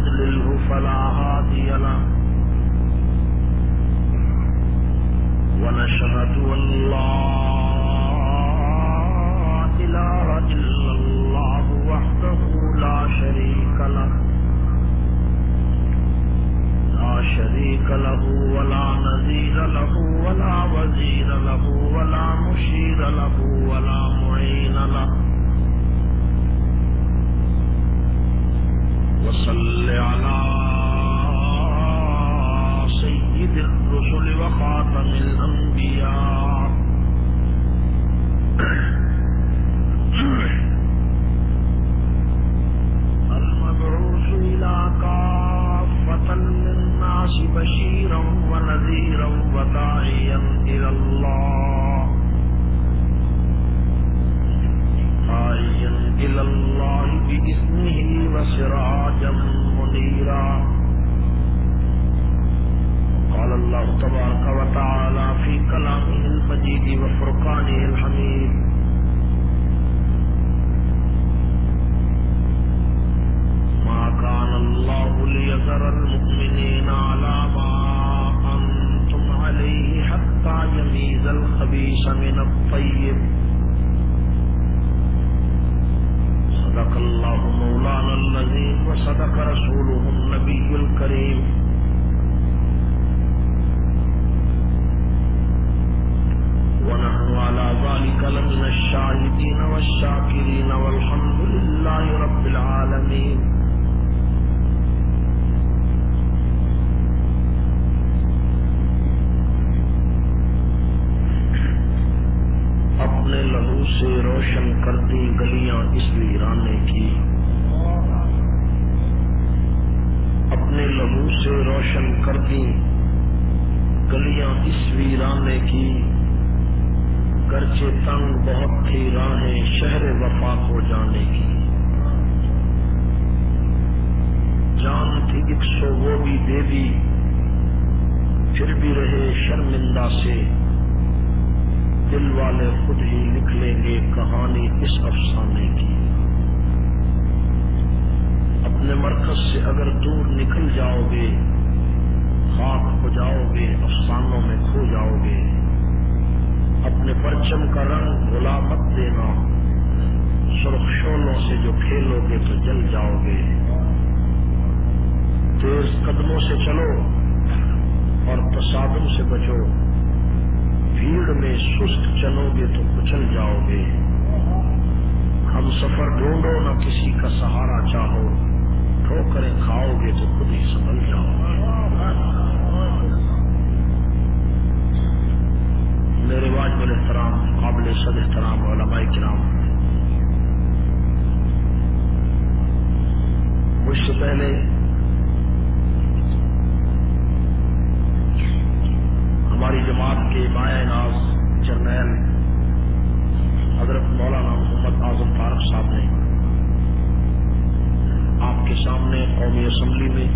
يضلله فلا هادي له ونشهد أن لا إله إلا الله وحده لا شريك له ولا نظير له ولا وزير له ولا مشير له ولا معين له وصل على سيد الرسل وخاتم الأنبياء المبعوث إلى كافة للناس بشيرا ونذيرا وداعيا إلى الله بإذنه وسراجا منيرا. قال الله تبارك وتعالى في كلامه المجيد وفرقانه الحميد: ما كان الله ليذر المؤمنين على ما أنتم عليه حتى يميز الخبيث من الطيب. صدق الله مولانا العظيم وصدق رسوله النبي الكريم. ونحن على ذلك لمن الشاهدين والشاكرين والحمد لله رب العالمين. اپنے لہو سے روشن کرتی گلیاں اس ویرانے کی، اپنے لہو سے روشن کرتی گلیاں اس ویرانے کی، گرچہ تنگ بہت تھی راہیں شہر وفا کو جانے کی. جان تھی 100 وہ بھی دے دی، پھر بھی رہے شرمندہ سے، دل والے خود ہی لکھ لیں گے کہانی اس افسانے کی. اپنے مرکز سے اگر دور نکل جاؤ گے، خاک ہو جاؤ گے، افسانوں میں کھو جاؤ گے. اپنے پرچم کا رنگ بھلا مت دینا، سرخ شعلوں سے جو کھیلو گے تو جل جاؤ گے. تیز قدموں سے چلو اور تصادم سے بچو، بھیڑ میں سست چلو گے تو کچل جاؤ گے. ہم سفر ڈھونڈو نہ کسی کا سہارا چاہو، ٹھوکریں کھاؤ گے تو خود ہی سنبھل جاؤ گے. میرے واجب الاحترام قابل صد احترام علماء کرام، مجھ سے پہلے ہماری جماعت کے مایہ ناز جرنیل حضرت مولانا محمد اعظم فاروق صاحب نے آپ کے سامنے قومی اسمبلی میں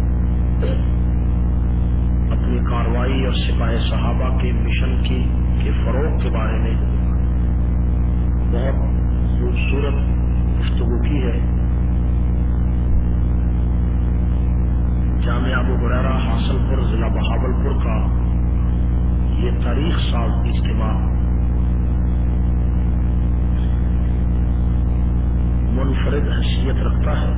اپنی کارروائی اور سپاہ صحابہ کے مشن کے فروغ کے بارے میں بہت خوبصورت گفتگو کی ہے. جامعہ ابو ہریرہ حاصل پور ضلع بہاولپور کا یہ تاریخ ساز اجتماع منفرد حیثیت رکھتا ہے.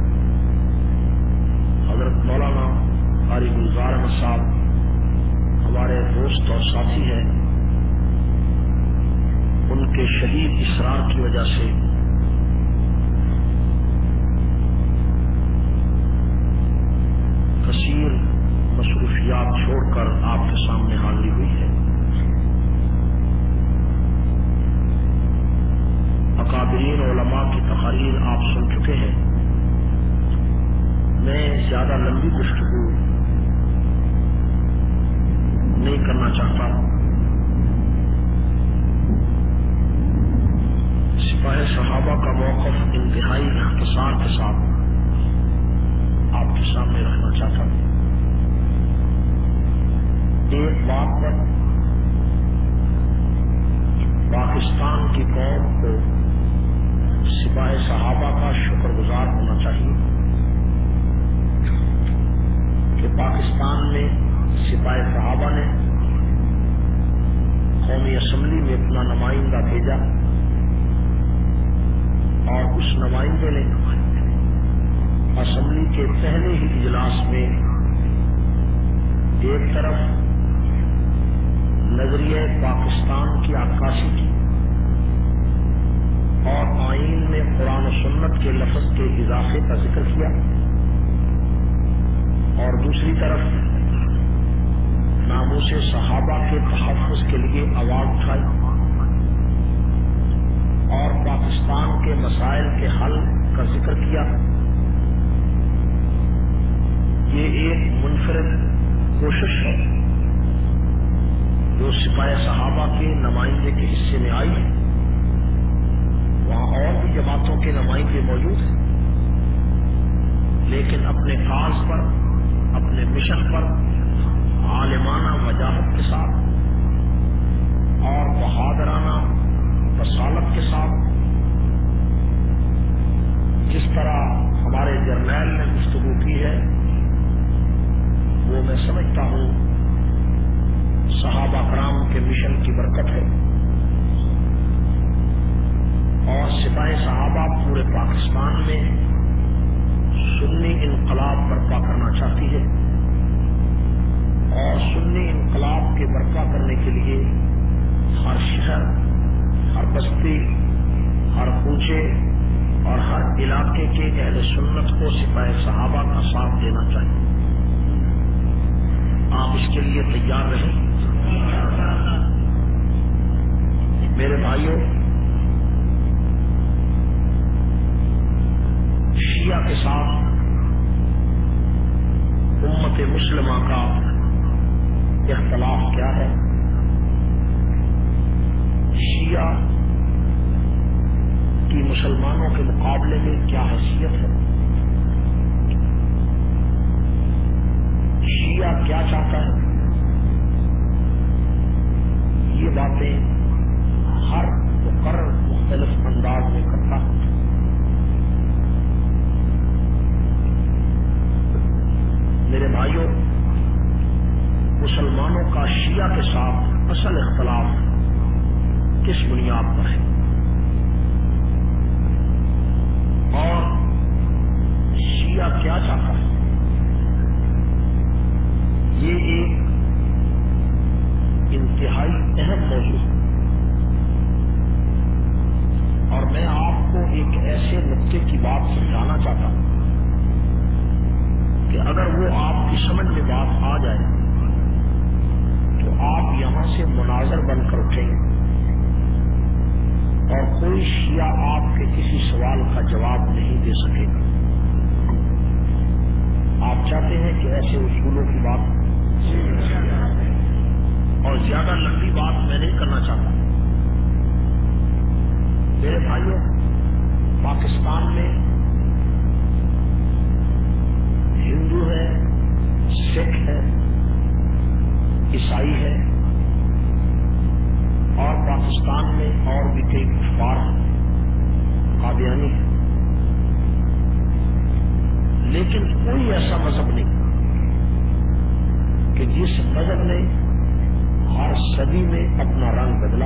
حضرت مولانا قاری گلزار احمد صاحب ہمارے دوست اور ساتھی ہیں. ان کے شدید اصرار کی وجہ سے کثیر مصروفیات چھوڑ کر آپ کے سامنے حاضری ہوئی ہے. اکابرین علماء کی تقاریر آپ سن چکے ہیں. میں زیادہ لمبی گفتگو نہیں کرنا چاہتا. سپاہ صحابہ کا موقف انتہائی اختصار کے ساتھ آپ کے سامنے رکھنا چاہتا ہوں. ایک بات پر پاکستان کی قوم کو سپاہ صحابہ کا شکر گزار ہونا چاہیے. سپاہی صحابہ نے قومی اسمبلی میں اپنا نمائندہ بھیجا اور اس نمائندے نے اسمبلی کے پہلے ہی اجلاس میں ایک طرف نظریہ پاکستان کی عکاسی کی اور آئین میں قرآن و سنت کے لفظ کے اضافے کا ذکر کیا، اور دوسری طرف ناموس صحابہ کے تحفظ کے لیے آواز اٹھائی اور پاکستان کے مسائل کے حل کا ذکر کیا۔ یہ ایک منفرد کوشش ہے جو سپاہی صحابہ کے نمائندے کے حصے میں آئی ہے۔ وہاں اور بھی جماعتوں کے نمائندے موجود ہیں، لیکن اپنے کاز پر، اپنے مشن پر عالمانہ وجاہت کے ساتھ اور بہادرانہ رسالت کے ساتھ، جس طرح ہمارے جرنیل نے گفتگو کی ہے، وہ میں سمجھتا ہوں صحابہ کرام کے مشن کی برکت ہے۔ اور سپاہی صحابہ پورے پاکستان میں سنی انقلاب برپا کرنا چاہتی ہے، اور سنی انقلاب کے برپا کرنے کے لیے ہر شہر، ہر بستی، ہر کوچے اور ہر علاقے کے اہل سنت کو سپاہی صحابہ کا ساتھ دینا چاہیے۔ آپ اس کے لیے تیار رہیں۔ میرے بھائیوں، شیعہ کے ساتھ امت مسلمہ کا اختلاف کیا ہے؟ شیعہ کی مسلمانوں کے مقابلے میں کیا حیثیت ہے؟ شیعہ کیا چاہتا ہے؟ یہ باتیں ہر مقرر مختلف انداز میں کرتا ہے۔ میرے بھائیوں، مسلمانوں کا شیعہ کے ساتھ اصل اختلاف کس بنیاد پر ہے؟ اور شیعہ کیا چاہتا ہے؟ یہ ایک انتہائی اہم موضوع ہے، اور میں آپ کو ایک ایسے نقطے کی بات سمجھانا چاہتا ہوں کہ اگر وہ آپ کی سمجھ میں بات آ جائے تو آپ یہاں سے مناظر بن کر اٹھیں گے، اور کوئی شیعہ آپ کے کسی سوال کا جواب نہیں دے سکے گا۔ آپ چاہتے ہیں کہ ایسے اصولوں کی بات، اور زیادہ لمبی بات میں نہیں کرنا چاہتا۔ میرے بھائیوں، پاکستان میں ہندو ہے، سکھ ہے، عیسائی ہے، اور پاکستان میں اور بھی کئی کفار ہیں، قادیانی ہے، لیکن کوئی ایسا مذہب نہیں کہ جس مذہب نے ہر صدی میں اپنا رنگ بدلا،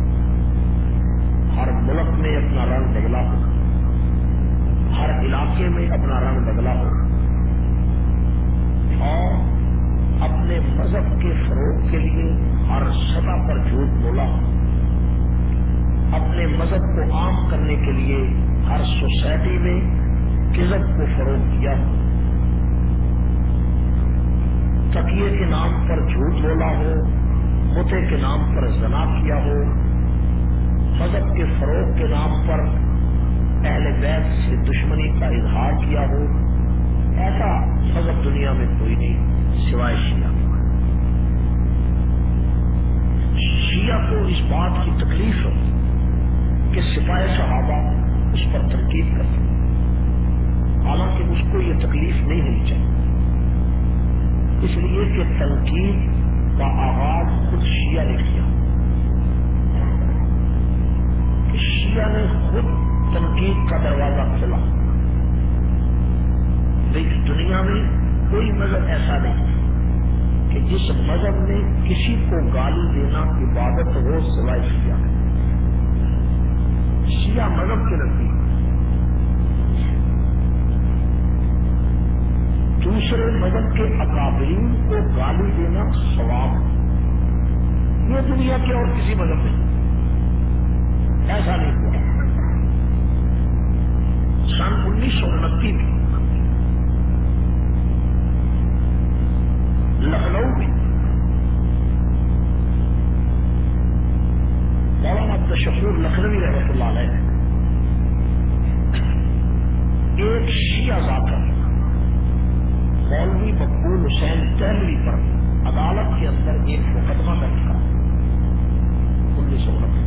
ہر ملک میں اپنا رنگ بدلا ہو، ہر علاقے میں اپنا رنگ بدلا ہو، اور اپنے مذہب کے فروغ کے لیے ہر سطح پر جھوٹ بولا ہو، اپنے مذہب کو عام کرنے کے لیے ہر سوسائٹی میں کذب کو فروغ دیا ہو، تقیے کے نام پر جھوٹ بولا ہو، متے کے نام پر زنا کیا ہو، مذہب کے فروغ کے نام پر اہل بیت سے دشمنی کا اظہار کیا ہو، ایسا مذہب دنیا میں کوئی نہیں سوائے شیعہ۔ شیعہ کو اس بات کی تکلیف ہے کہ سپاہی صحابہ اس پر تنقید کرتے ہیں، حالانکہ اس کو یہ تکلیف نہیں ہونی چاہیے، اس لیے کہ تنقید کا آغاز خود شیعہ نے کیا، کہ شیعہ نے خود تنقید کا دروازہ کھولا۔ لیکن دنیا میں کوئی مذہب ایسا نہیں کہ کہ جس مذہب نے کسی کو گالی دینا عبادت ہو سوائے شیعہ شیعہ مذہب کے نزدیک دوسرے مذہب کے اکابرین کو گالی دینا ثواب یہ دنیا کے اور کسی مذہب میں ایسا نہیں ہوا. سن 1929 میں لکھنؤ میں مولانا عبدالشکور لکھنوی رحمۃ اللہ علیہ ایک شیعہ ذاکر مولوی مقبول حسین دہلوی پر عدالت کے اندر ایک مقدمہ درج کرا 1990.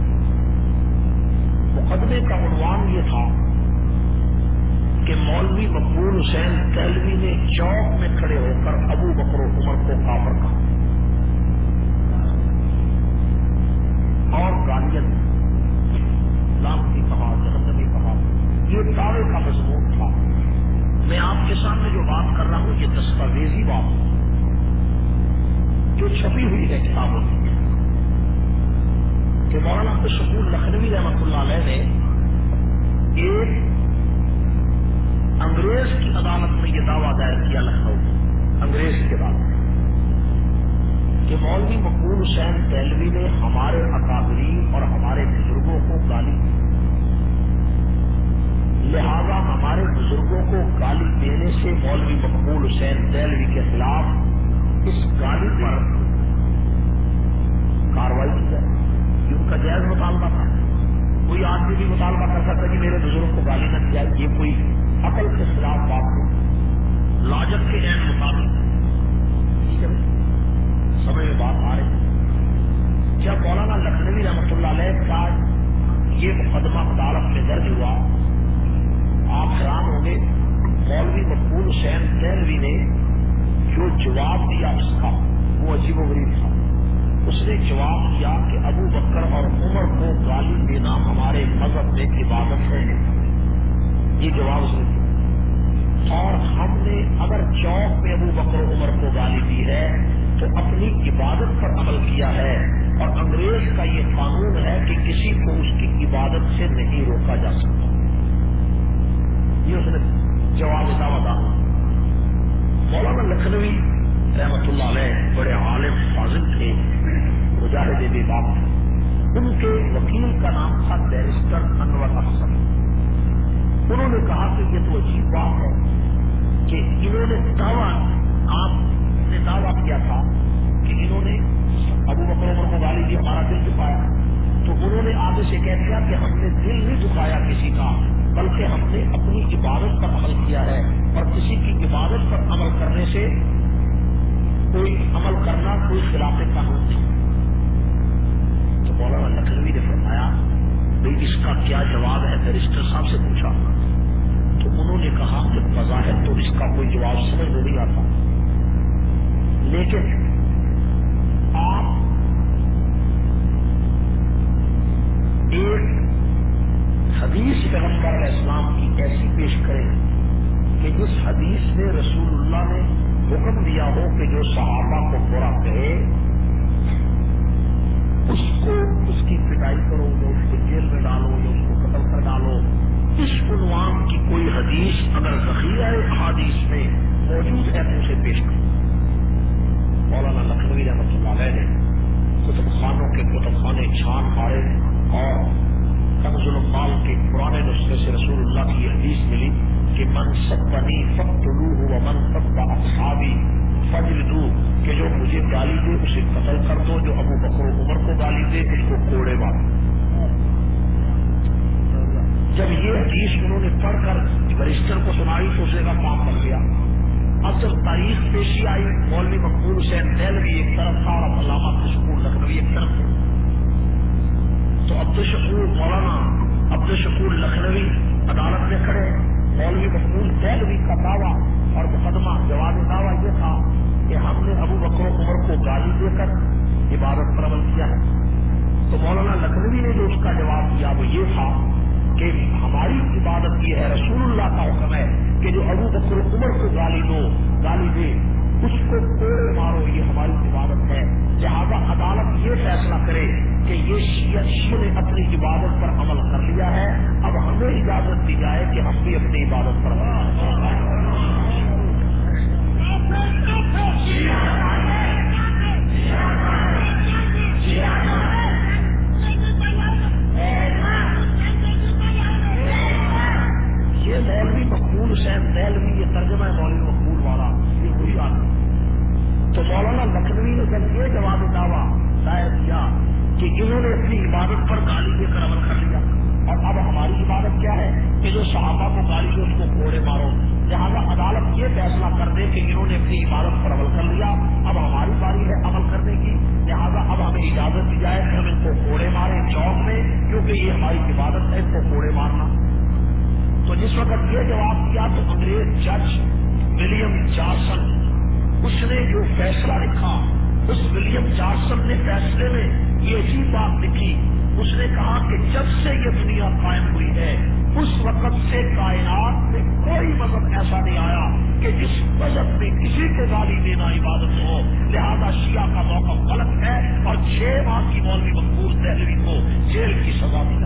مقدمے کا عنوان یہ تھا کہ مولوی مقبول حسین دہلوی نے چوک میں کھڑے ہو کر ابو بکر و عمر کو کافر کہا اور گالیاں لعنتی کہا جہنمی کہا. یہ دعوے کا مضمون تھا. میں آپ کے سامنے جو بات کر رہا ہوں یہ دستاویزی بات جو چھپی ہوئی ہے کتابوں میں کہ مولانا عبدالشکور لکھنوی رحمۃ اللہ علیہ نے ایک انگریز کی عدالت میں یہ دعویٰ دائر کیا لکھنؤ انگریز کی عدالت کہ مولوی مقبول حسین دہلوی نے ہمارے اکابرین اور ہمارے بزرگوں کو گالی دی لہذا ہمارے بزرگوں کو گالی دینے سے مولوی مقبول حسین دہلوی کے خلاف اس گالی پر کارروائی کی جائے. یہ ان کا جائز مطالبہ تھا. کوئی آدمی بھی مطالبہ کر سکتا کہ میرے بزرگ کو گالی نہ دیا. یہ کوئی عقل کے خلاف بات نہیں. لاجک کے عین مطابق ٹھیک ہے سمجھ میں بات آ رہی. جب مولانا لکھنوی رحمۃ اللہ علیہ کا یہ مقدمہ عدالت میں درج ہوا آپ حیران ہوں گے مولوی مقبول حسین دہلوی نے جو جواب دیا اس کا وہ عجیب و غریب تھا. اس نے جواب دیا کہ ابو بکر اور عمر کو گالی دینا ہمارے مذہب میں عبادت ہے. یہ جواب اس نے دیا. اور ہم نے اگر چوک میں ابو بکر و عمر کو گالی دی ہے تو اپنی عبادت پر عمل کیا ہے اور انگریز کا یہ قانون ہے کہ کسی کو اس کی عبادت سے نہیں روکا جا سکتا. یہ اس نے جواب دعویٰ دا. مولانا لکھنوی رحمۃ اللہ علیہ بڑے عالم فاضل تھے مجاہد بے باک. ان کے وکیل کا نام تھا بیرسٹر انور افسر. انہوں نے کہا کہ یہ تو عجیب بات ہے کہ انہوں نے دعویٰ آپ نے دعویٰ کیا تھا کہ انہوں نے ابو بکر عمر کو گالی دی ہمارا دل دکھایا. تو انہوں نے آگے سے کہہ دیا کہ ہم نے دل نہیں دکھایا کسی کا بلکہ ہم نے اپنی عبادت پر عمل کیا ہے اور کسی کی عبادت پر عمل کرنے سے کوئی عمل کرنا کوئی خلاف قانون نہیں. تو مولانا لکھنوی نے فرمایا بھائی اس کا کیا جواب ہے. بیرسٹر صاحب سے پوچھا تو انہوں نے کہا کہ بظاہر تو اس کا کوئی جواب سمجھ میں نہیں آتا لیکن آپ ایک حدیث پیغمبر علیہ السلام کی ایسی پیش کریں کہ جس حدیث میں رسول اللہ نے حکم دیا ہو کہ جو صحابہ کو برا کہے اس کو اس کی پٹائی کرو یا اس کو جیل میں ڈالو یا اس کو قتل کر ڈالو. اس عنوان کی کوئی حدیث اگر ذخیرہ احادیث میں موجود ہے تو اسے پیش کرو. مولانا لکھنوی رحمۃ اللہ علیہ نے کتب خانوں کے کتب خانے چھان مارے اور کنز المال کے پرانے نسخے سے رسول اللہ کی حدیث ملی کہ من سبنی فاقتلوہ ومن سب اصحابی فاجلدوہ کہ جو مجھے گالی دے اسے قتل کر دو جو ابو بکر و عمر کو گالی دے اس کو کوڑے مارو. جب یہ حدیث انہوں نے پڑھ کر بیرسٹر کو سنائی تو اسے کا کام بن گیا. اب جب تاریخ پیشی آئی مولوی مقبول حسین دہلوی ایک طرف تھا اور علامہ عبدالشکور لکھنوی ایک طرف تھا. تو عبدالشکور مولانا عبدالشکور لکھنوی عدالت میں کھڑے. مولوی مقبول دہلوی کا دعویٰ اور مقدمہ جواب دعویٰ یہ تھا کہ ہم نے ابو بکر و عمر کو گالی دے کر عبادت پر عمل کیا ہے. تو مولانا لکھنوی نے جو اس کا جواب دیا وہ یہ تھا کہ ہماری عبادت یہ ہے رسول اللہ کا حکم ہے کہ جو ابو بکر و عمر کو گالی دے اس کو کوڑے مارو. یہ ہماری شیعہ نے اپنی عبادت پر عمل کر لیا ہے، اب ہمیں اجازت دی جائے کہ ہم بھی اپنی عبادت پر عمل کریں۔ یہ مولوی مقبول حسین دہلوی، یہ ترجمہ ہے مولوی مقبول والا، یہ وہی آدمی۔ تو مولانا لکھنوی نے جب یہ جواب دعویٰ دائر کیا کہ انہوں نے اپنی عبادت پر گالی دے کر عمل کر لیا، اور اب ہماری عبادت کیا ہے کہ جو صحابہ کو گالی دے اس کو کوڑے مارو، لہٰذا عدالت یہ فیصلہ کر دے کہ انہوں نے اپنی عبادت پر عمل کر لیا، اب ہماری باری ہے عمل کرنے کی، لہٰذا اب ہمیں اجازت دی جائے کہ ہم ان کو کوڑے ماریں چوک میں، کیونکہ یہ ہماری عبادت ہے ان کو کوڑے مارنا۔ تو جس وقت یہ جواب دیا تو انگریز جج ولیم جارسن، اس نے جو فیصلہ لکھا، اس ولیم جارسن نے فیصلے میں یہ عجیب بات لکھی، اس نے کہا کہ جب سے یہ دنیا قائم ہوئی ہے اس وقت سے کائنات میں کوئی مذہب ایسا نہیں آیا کہ جس مذہب میں کسی کو گالی دینا عبادت ہو، لہذا شیعہ کا موقف غلط ہے اور 6 ماہ کی مولوی مقبول دہلوی کو جیل کی سزا ملا۔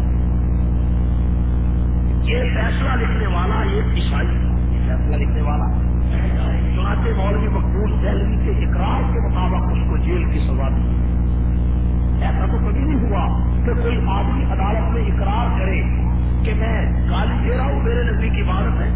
یہ فیصلہ لکھنے والا ایک عیسائی تھا، یہ فیصلہ لکھنے والا چنانچہ مولوی مقبول دہلوی کے اقرار کے مطابق اس کو جیل کی سزا دی۔ ایسا تو کبھی نہیں ہوا کہ کوئی آدمی عدالت میں اقرار کرے کہ میں گالی دے رہا ہوں میرے نزدیک عبادت ہے۔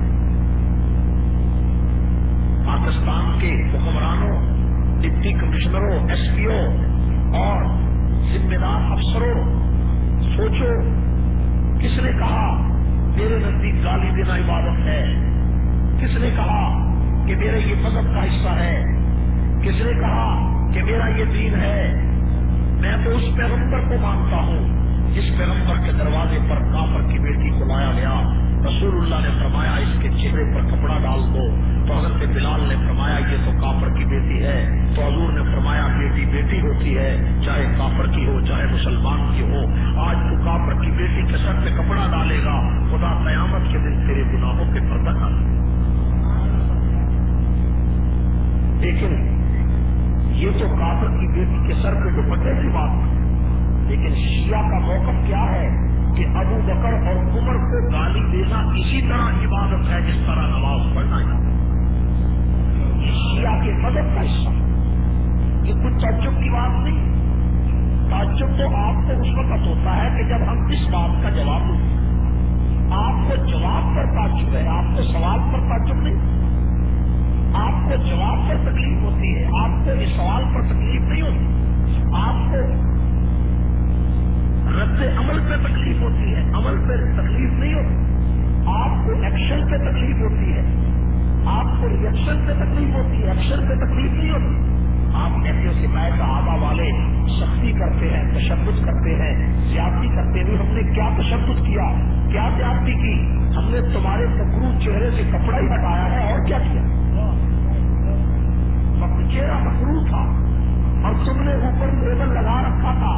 پاکستان کے حکمرانوں، ڈپٹی کمشنروں، ایس پی او اور ذمہ دار افسروں، سوچو کس نے کہا میرے نزدیک گالی دینا عبادت ہے؟ کس نے کہا کہ میرا یہ مذہب کا حصہ ہے؟ کس نے کہا کہ میرا یہ دین ہے؟ میں تو اس پیغمبر کو مانتا ہوں جس پیغمبر کے دروازے پر کافر کی بیٹی کو لایا گیا۔ رسول اللہ نے فرمایا اس کے چہرے پر کپڑا ڈال دو، تو حضرت بلال نے فرمایا یہ تو کافر کی بیٹی ہے، تو حضور نے فرمایا بیٹی بیٹی ہوتی ہے، چاہے کافر کی ہو چاہے مسلمان کی ہو۔ آج تو کافر کی بیٹی کے سر پہ کپڑا ڈالے گا، خدا قیامت کے دن تیرے گناہوں پہ پردہ ڈالے گا۔ لیکن یہ تو کافر کی بیٹی کے سر پہ دوپٹے کی بات ہے، لیکن شیعہ کا موقف کیا ہے کہ ابو بکر اور عمر کو گالی دینا اسی طرح عبادت ہے جس طرح نماز پڑھنا ہے۔ یہ شیعہ کے مذہب کا حصہ، یہ کچھ تعجب کی بات نہیں۔ تعجب تو آپ کو اس وقت ہوتا ہے کہ جب ہم اس بات کا جواب دیں۔ آپ کو جواب پر تعجب ہے، آپ کو سوال پر تعجب نہیں۔ آپ کو جواب پر تکلیف ہوتی ہے، آپ کو اس سوال پر تکلیف نہیں ہوتی۔ آپ کو رد عمل پہ تکلیف ہوتی ہے، عمل پہ تکلیف نہیں ہوتی۔ آپ کو ایکشن پہ تکلیف ہوتی ہے، آپ کو ریئیکشن پہ تکلیف ہوتی ہے، ایکشن پہ تکلیف نہیں ہوتی۔ آپ کہتے ہو کہ میں صحابہ والے سختی کرتے ہیں، تشدد کرتے ہیں، زیادتی کرتے ہیں۔ ہم نے کیا تشدد کیا، کیا زیادتی کی؟ ہم نے تمہارے مکروہ چہرے سے کپڑا ہی ہٹایا ہے، اور کیا کیا؟ چہرہ مکروہ تھا اور تم نے اوپر لیبل لگا رکھا تھا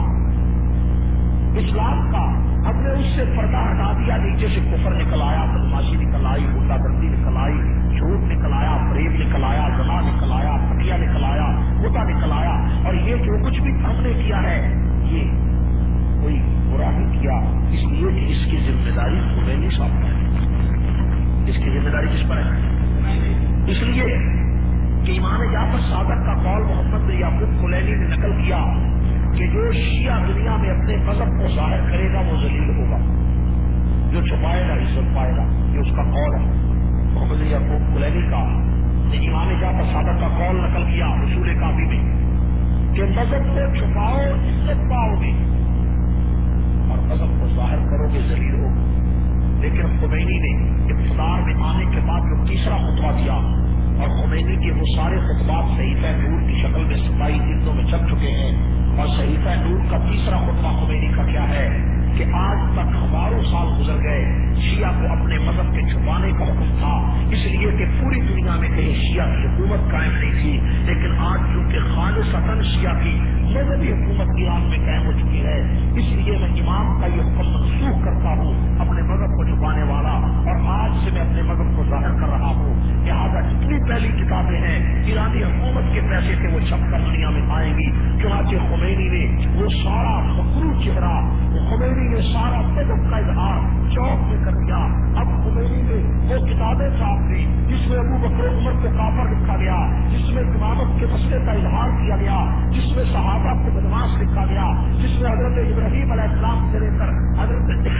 اسلام کا، ہم نے اس سے پردہ ہٹا دیا، نیچے سے کفر نکل آیا، بدماشی نکل آئی، غنڈہ گردی نکل آئی، جھوٹ نکل آیا، فریب نکل آیا، زنا نکل آیا، پٹیا نکل آیا، ہوتا نکل آیا۔ اور یہ جو کچھ بھی ہم نے کیا ہے یہ کوئی برا نہیں کیا، اس لیے کہ اس کی ذمہ داری خمینی صاحب پر ہے۔ اس کی ذمہ داری کس پر ہے؟ اس لیے کہ امام جعفر صادق کا قول محمد بن یعقوب کلینی نے نقل کیا کہ جو شیعہ دنیا میں اپنے مذہب کو ظاہر کرے گا وہ ذلیل ہوگا، جو چھپائے گا عزت پائے گا، یہ اس کا قول ہے۔ محمد بن یعقوب کلینی کا نے امام جعفر صادق کا قول نقل کیا اصول کافی میں کہ مذہب کو چھپاؤ عزت پاؤ گے اور مذہب کو ظاہر کرو گے ذلیل ہوگا۔ لیکن خمینی نے اقتدار میں آنے کے بعد جو تیسرا خطبہ دیا، اور خمینی کے وہ سارے خطبات صحیفہ نور کی شکل میں 27 جلدوں میں چھپ چکے ہیں، اور صحیفہ نور کا تیسرا خطبہ خمینی کا کیا ہے کہ آج تک ہزاروں سال گزر گئے، شیعہ کو اپنے مذہب کے چھپانے کا حکم تھا، اس لیے کہ پوری دنیا میں کہیں شیعہ کی حکومت قائم نہیں تھی، لیکن آج چونکہ خالصتاً شیعہ کی مذہبی حکومت ایران میں قائم ہو چکی ہے، اس لیے میں امام کا یہ حکم منسوخ کرتا ہوں اپنے مذہب کو چھپانے والا، اور آج سے میں اپنے مذہب کو ظاہر کر رہا ہوں۔ لہٰذا جتنی پہلی کتابیں ہیں ایرانی حکومت کے پیسے تھے وہ چھپ کر دنیا میں آئیں گی. چنانچہ خمینی نے وہ سارا مکروہ چہرہ، خمینی نے سارا بدب کا اظہار چوک میں کر دیا. اب خمینی نے وہ کتابیں چھاپ دی جس میں ابو بکر و عمر کو کافر لکھا گیا، جس میں امامت کے مسئلے کا اظہار کیا گیا، جس میں صحابہ کو بدماش لکھا گیا، جس میں حضرت ابراہیم علیہ السلام سے لے کر حضرت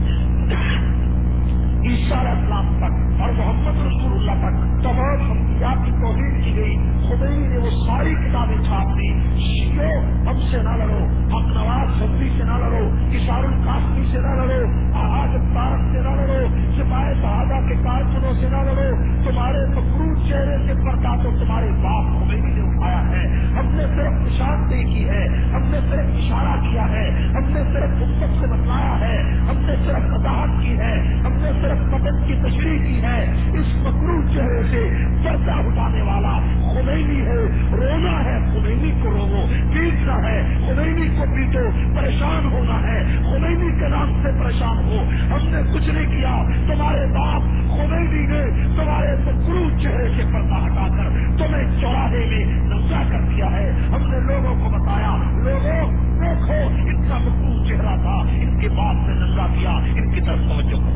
عیسیٰ علیہ السلام تک اور محمد رسول اللہ تک تمام انبیاء کی توہین کی گئی. خمینی نے وہ ساری کتابیں چھاپ دی. شیعو ہم سے نہ لڑو، حق نواز شبری سے نہ لڑو، اشار القاسمی سے نہ لڑو، آج تارک سے نہ لڑو، سپاہی صحابہ کے کارکنوں سے نہ لڑو. تمہارے مکروہ چہرے سے پردہ تو تمہارے باپ خمینی نے اٹھایا ہے. ہم نے صرف نشاندہی کی ہے، ہم نے صرف اشارہ کیا ہے، ہم نے صرف امت سے بتلایا ہے، ہم نے صرف وضاحت کی ہے، ہم نے صرف مدد کی تشریح کی ہے. اس مکروہ چہرے سے پردہ اٹھانے والا خمینی ہے. رونا ہے خمینی کو رو، پیٹنا ہے خمینی کو پیٹو، پریشان ہونا ہے خمینی کے نام سے پریشان ہو. ہم نے کچھ نہیں کیا، تمہارے باپ خمینی نے تمہارے مکروہ چہرے سے پردہ ہٹا کر تمہیں چوراہے میں ننگا کر دیا ہے. ہم نے لوگوں کو بتایا، لوگوں دیکھو ان کا مکروہ چہرہ تھا، ان کے باپ نے ننگا کیا، ان کی طرف توجہ کرو.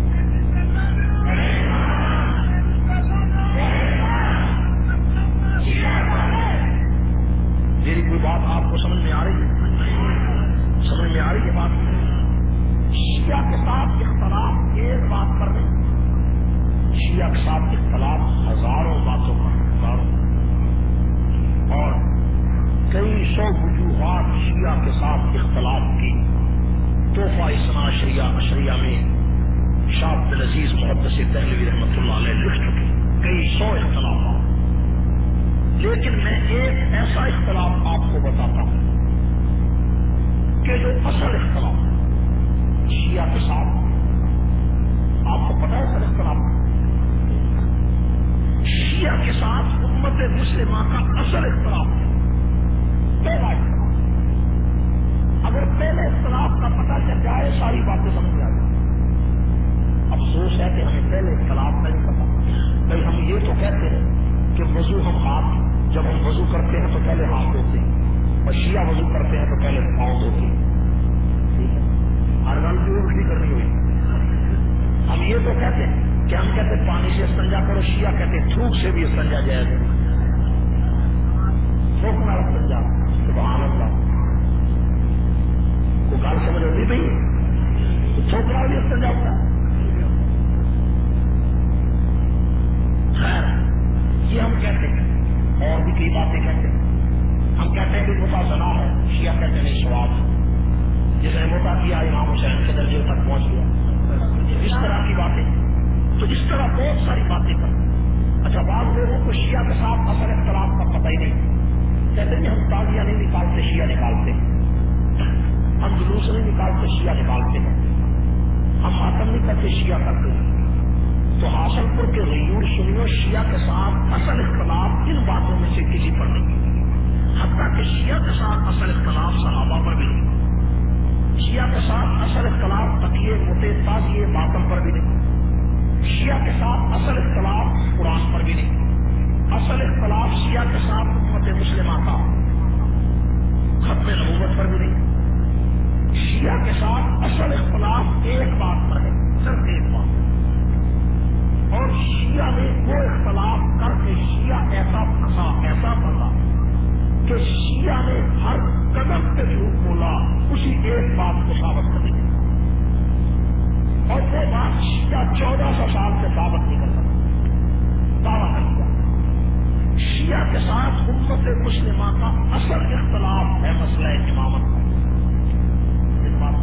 میری کوئی بات آپ کو سمجھ میں آ رہی ہے؟ سمجھ میں آ رہی ہے بات؟ شیعہ کے ساتھ اختلاف ایک بات پر نہیں، شیعہ کے ساتھ اختلاف ہزاروں باتوں پر، ہزاروں، اور کئی سو وجوہات شیعہ کے ساتھ اختلاف کی. تحفہ اثنا عشریہ میں شاہ عبد العزیز محدث دہلوی رحمۃ اللہ علیہ لکھ چکے کئی سو اختلافات. لیکن میں ایک ایسا اختلاف آپ کو بتاتا ہوں کہ جو اصل اختلاف شیعہ کے ساتھ، آپ کو پتا ہے اصل اختلاف شیعہ کے ساتھ امت مسلمہ کا اصل اختلاف ہے. پہلا اختلاف، اگر پہلے اختلاف کا پتہ چل جائے ساری باتیں سمجھ آ جائیں. افسوس ہے کہ ہمیں پہلے اختلاف کا نہیں پتا. بھائی ہم یہ تو کہتے ہیں کہ وضو ہم ہاتھ، جب ہم وضو کرتے ہیں تو پہلے ہاتھ دھوتے ہیں، اور شیعہ وضو کرتے ہیں تو پہلے پاؤں دھوتے ہیں. ٹھیک ہے، ہر گل کی الٹی کرنی ہوئی. ہم یہ تو کہتے ہیں کہ ہم کہتے ہیں پانی سے استنجا کرو، شیعہ کہتے ہیں تھوک سے بھی استنجا جائز ہے. تھوک نہ استنجا، سبحان اللہ. کو گل سمجھ ہوتی نہیں، تھوک نہ بھی استنجا ہوتا ہے. خیر یہ ہم کہتے ہیں، اور بھی کئی باتیں کہتے ہیں. ہم کہتے ہیں کہ متا زنا ہے، شیعہ کہتے ہیں ثواب ہے. جس نے متا کیا امام حسین کے درجے تک پہنچ گیا. اس طرح کی باتیں، تو اس طرح بہت ساری باتیں کرتے. اچھا، بعض لوگوں کو شیعہ کے ساتھ اصل اختلاف کا پتہ ہی نہیں. کہتے ہیں ہم تازیاں نہیں نکالتے، شیعہ نکالتے ہیں. ہم جلوس نہیں نکالتے، شیعہ نکالتے ہیں. ہم ماتم نہیں کرتے، شیعہ کرتے ہیں. تو حاصل پور کے غیور سنیوں شیعہ کے ساتھ اصل اختلاف ان باتوں میں سے کسی پر نہیں. حتیٰ کہ شیعہ کے ساتھ اصل اختلاف صحابہ پر بھی نہیں. شیعہ کے ساتھ اصل اختلاف تقیے موتے تازیے باطن پر بھی نہیں. شیعہ کے ساتھ اصل اختلاف قرآن پر بھی نہیں. اصل اختلاف شیعہ کے ساتھ امت مسلمہ کا ختم نبوت پر بھی نہیں. شیعہ کے ساتھ اصل اختلاف ایک بات پر ہے، صرف ایک بات. اور شیعہ نے وہ اختلاف کر کے شیعہ ایسا پھنسا کہ شیعہ نے ہر قدم پہ جھوٹ بولا اسی ایک بات کو ثابت کرنے کی. اور وہ بات شیعہ 1400 سال سے ثابت نہیں کر سکتا، دعویٰ کر دیا. شیعہ کے ساتھ امت مسلمہ کا اصل اختلاف ہے مسئلہ امامت کا. اس بات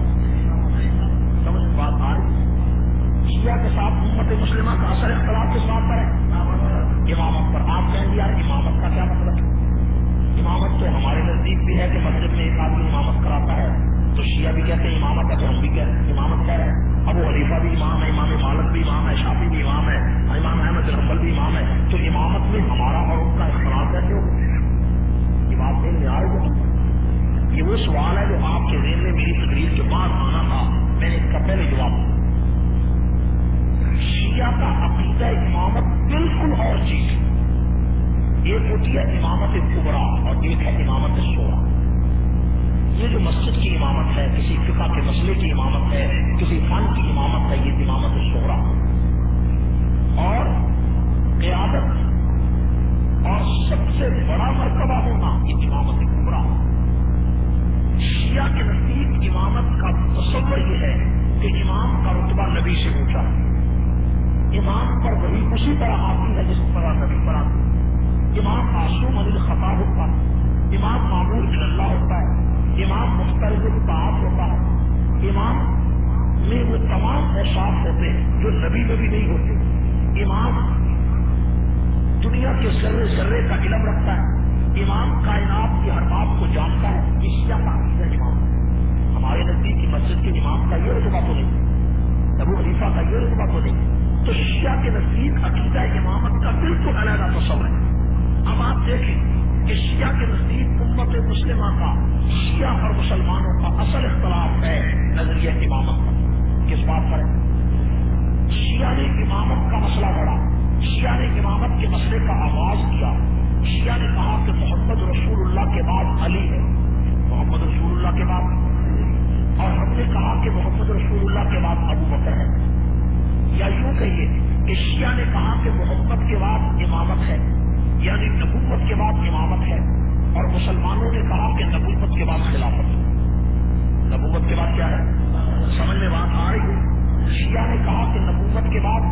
سمجھ بات آ رہی ہے؟ شیعہ کے ساتھ امت مسلمہ کا اصل اختلاف کس بات پر ہے؟ امامت پر. آپ کہیں گے یار امامت کا کیا مطلب ہے؟ امامت تو ہمارے نزدیک بھی ہے کہ مسجد میں ایک آدمی امامت کراتا ہے، تو شیعہ بھی کہتے ہیں امامت ہے، تو ہم بھی کہتے ہیں امامت کیا ہے. ابو حنیفہ بھی امام ہے، امام مالک بھی امام ہے، شافعی بھی امام ہے، امام احمد بن حنبل بھی امام ہے. تو امامت میں ہمارا اور ان کا اختلاف کیسے ہو؟ یہ بات سمجھ میں آ رہی ہے؟ یہ وہ سوال ہے جو آپ کے ذہن میں میری تقریر کے بعد آنا تھا، میں نے اس کا پہلے جواب دیا. شیعہ کا عقیدہ امامت بالکل اور چیز ہے. ایک ہوتی ہے امامت کبریٰ اور ایک ہے امامت صغریٰ۔ یہ جو مسجد کی امامت ہے، کسی فقہ کے مسئلے کی امامت ہے، کسی فن کی امامت ہے، یہ امامت صغریٰ۔ اور قیادت اور سب سے بڑا مرتبہ ہونا یہ امامت کبریٰ۔ شیعہ کے نزدیک امامت کا تصور یہ ہے کہ امام کا رتبہ نبی سے اونچا ہے، امام پر وہی اسی طرح آتی ہے جس طرح نبی پر آتی ہے۔ امام معصوم عن الخطا ہوتا ہے، امام معمور من اللہ ہوتا ہے، امام مختلف الطاعات ہوتا ہے، امام میں وہ تمام اوصاف ہوتے ہیں جو نبی میں بھی نہیں ہوتے۔ امام دنیا کے ذرے ذرے کا علم رکھتا ہے، امام کائنات کی ہر بات کو جانتا ہے۔ اس کا عقیدہ امام ہمارے نزدیک کی مسجد کے امام کا یہ رتبہ تو نہیں، ابو حنیفہ کا یہ رتبہ تو نہیں، تو شیعہ کے نزدیک عقیدہ امامت کا بالکل علیحدہ تصور ہے۔ اب آپ دیکھیں کہ شیعہ کے نزدیک امت مسلمہ کا، شیعہ اور مسلمانوں کا اصل اختلاف ہے نظریہ امامت کا۔ کس بات پر ہے؟ شیعہ نے امامت کا مسئلہ لڑا، شیعہ نے امامت کے مسئلے کا آغاز کیا۔ شیعہ نے کہا کہ محمد رسول اللہ کے بعد علی ہے، محمد رسول اللہ کے بعد، اور ہم نے کہا کہ محمد رسول اللہ کے بعد ابو بکر ہے۔ یا یوں کہیے کہ شیعہ نے کہا کہ محمد کے بعد امامت ہے، یعنی نبوت کے بعد امامت ہے، اور مسلمانوں نے کہا کہ نبوت کے بعد خلافت ہے۔ نبوت کے بعد کیا ہے؟ سمجھ میں بات آ رہی ہے؟ شیعہ نے کہا کہ نبوت کے بعد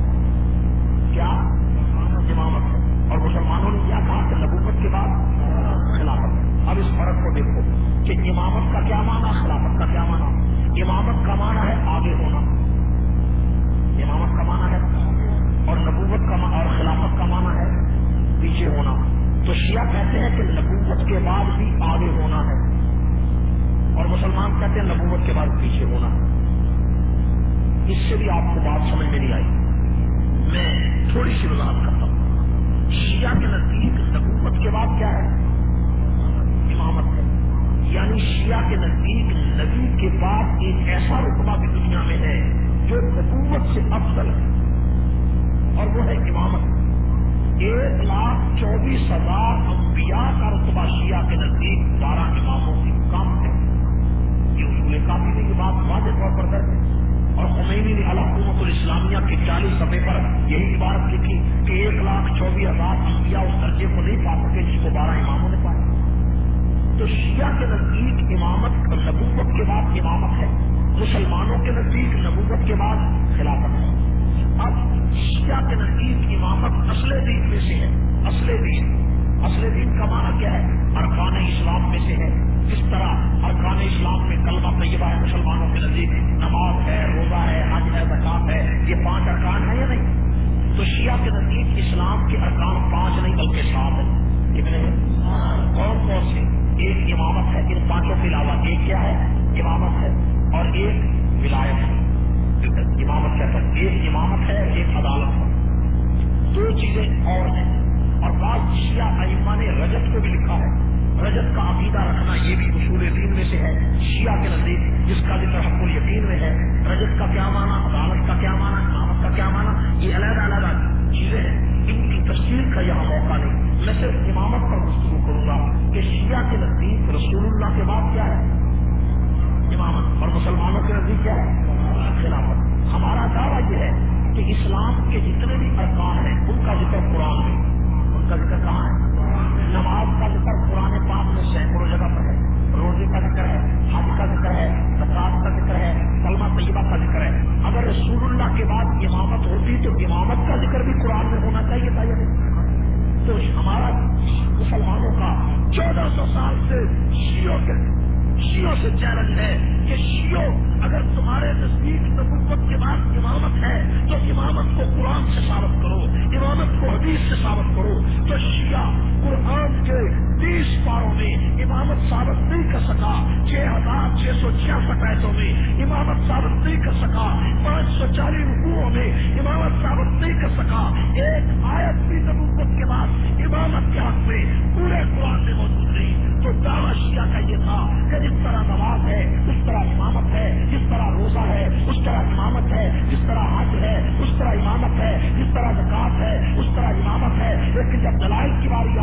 کیا؟ امامت ہے، اور مسلمانوں نے کیا کہا کہ نبوت کے بعد خلافت۔ اب اس فرق کو دیکھو کہ امامت کا کیا معنی، خلافت کا کیا معنی۔ امامت کا معنی ہے آگے ہونا، امامت کا معنی ہے، اور نبوت کا اور خلافت کا معنی ہے پیچھے ہونا۔ تو شیعہ کہتے ہیں کہ نبوت کے بعد بھی آگے ہونا ہے، اور مسلمان کہتے ہیں نبوت کے بعد پیچھے ہونا ہے۔ اس سے بھی آپ کو بات سمجھ میں نہیں آئی، میں تھوڑی سی وضاحت کرتا ہوں۔ شیعہ کے نزدیک نبوت کے بعد کیا ہے؟ امامت ہے، یعنی شیعہ کے نزدیک نبی کے بعد ایک ایسا رتبہ بھی دنیا میں ہے جو نبوت سے افضل ہے، اور وہ ہے امامت۔ 1,24,000 انبیاء کا رتبہ شیعہ کے نزدیک 12 اماموں سے کم ہے۔ یہ اصول کافی میں یہ بات واضح طور پر درج ہے، اور خمینی نے الحکومت الاسلامیہ کے 40 صفحے پر یہی عبارت لکھی کہ 1,24,000 انبیاء اس درجے کو نہیں پا سکے جس کو 12 اماموں نے پایا۔ تو شیعہ کے نزدیک امامت نبوت کے بعد امامت ہے، مسلمانوں کے نزدیک نبوت کے بعد خلافت ہے۔ اب شیعہ کے نزدیک امامت اصل دین میں سے ہے۔ اصل دین کا معنی کیا ہے؟ ارکان اسلام میں سے ہے۔ جس طرح ارکان اسلام میں کلمہ طیبہ ہے، مسلمانوں کے نزدیک نماز ہے، روزہ ہے، حج ہے، زکات ہے، یہ 5 ارکان ہیں یا نہیں؟ تو شیعہ کے نزدیک اسلام کے ارکان 5 نہیں بلکہ 7 ہیں۔ کتنے ہیں؟ کون کون سے؟ ایک امامت ہے، ان 5 کے علاوہ ایک کیا ہے؟ امامت ہے، اور ایک ولایت ہے۔ امامت کہتا ہے ایک امامت ہے، ایک عدالت ہے، 2 چیزیں اور ہیں۔ اور بعض شیعہ ائمہ نے رجت کو بھی لکھا ہے۔ رجت کا عقیدہ رکھنا یہ بھی اصول دین میں سے ہے شیعہ کے نزدیک، جس کا ذکر حق الیقین میں ہے۔ رجت کا کیا معنی، عدالت کا کیا معنی، امامت کا کیا معنی، یہ علیحدہ علیحدہ چیزیں ہیں، ان کی تفصیل کا یہاں موقع نہیں۔ میں صرف امامت پر گفتگو کروں گا کہ شیعہ کے نزدیک رسول اللہ کے بعد کیا ہے؟ امامت، اور مسلمانوں کے نزدیک کیا ہے؟ خلافت۔ ہمارا دعویٰ یہ ہے کہ اسلام کے جتنے بھی ارکان ہیں ان کا ذکر قرآن میں، ان کا ذکر کہاں ہے؟ نماز کا ذکر قرآن پاک میں سینکڑوں جگہ پر ہے، روزے کا ذکر ہے، حج کا ذکر ہے، زکات کا ذکر ہے، کلمہ طیبہ کا ذکر ہے۔ اگر رسول اللہ کے بعد امامت ہوتی تو امامت کا ذکر بھی قرآن میں ہونا چاہیے تھا یا نہیں؟ تو ہمارا مسلمانوں کا 1400 سال سے شیعوں سے چیلنج ہے کہ شیعوں اگر تمہارے نزدیک نبوت کے بعد امامت ہے تو امامت کو قرآن سے ثابت کرو، امامت کو حدیث سے ثابت کرو۔ تو شیعہ قرآن کے 30 پاروں میں امامت ثابت نہیں کر سکا، 6,666 آیتوں میں امامت ثابت نہیں کر سکا، 540 رکوعوں میں امامت ثابت نہیں کر سکا، ایک آیت بھی نبوت کے بعد امامت کے حق میں پورے قرآن میں موجود نہیں۔ تو دعویٰ شیعہ کا یہ تھا کہ جس طرح نماز ہے اس طرح امامت ہے، جس طرح روزہ ہے اس طرح امامت ہے، جس طرح حج ہے اس طرح امامت ہے، جس طرح زکات ہے اس طرح امامت ہے۔ لیکن جب دلائل کی باری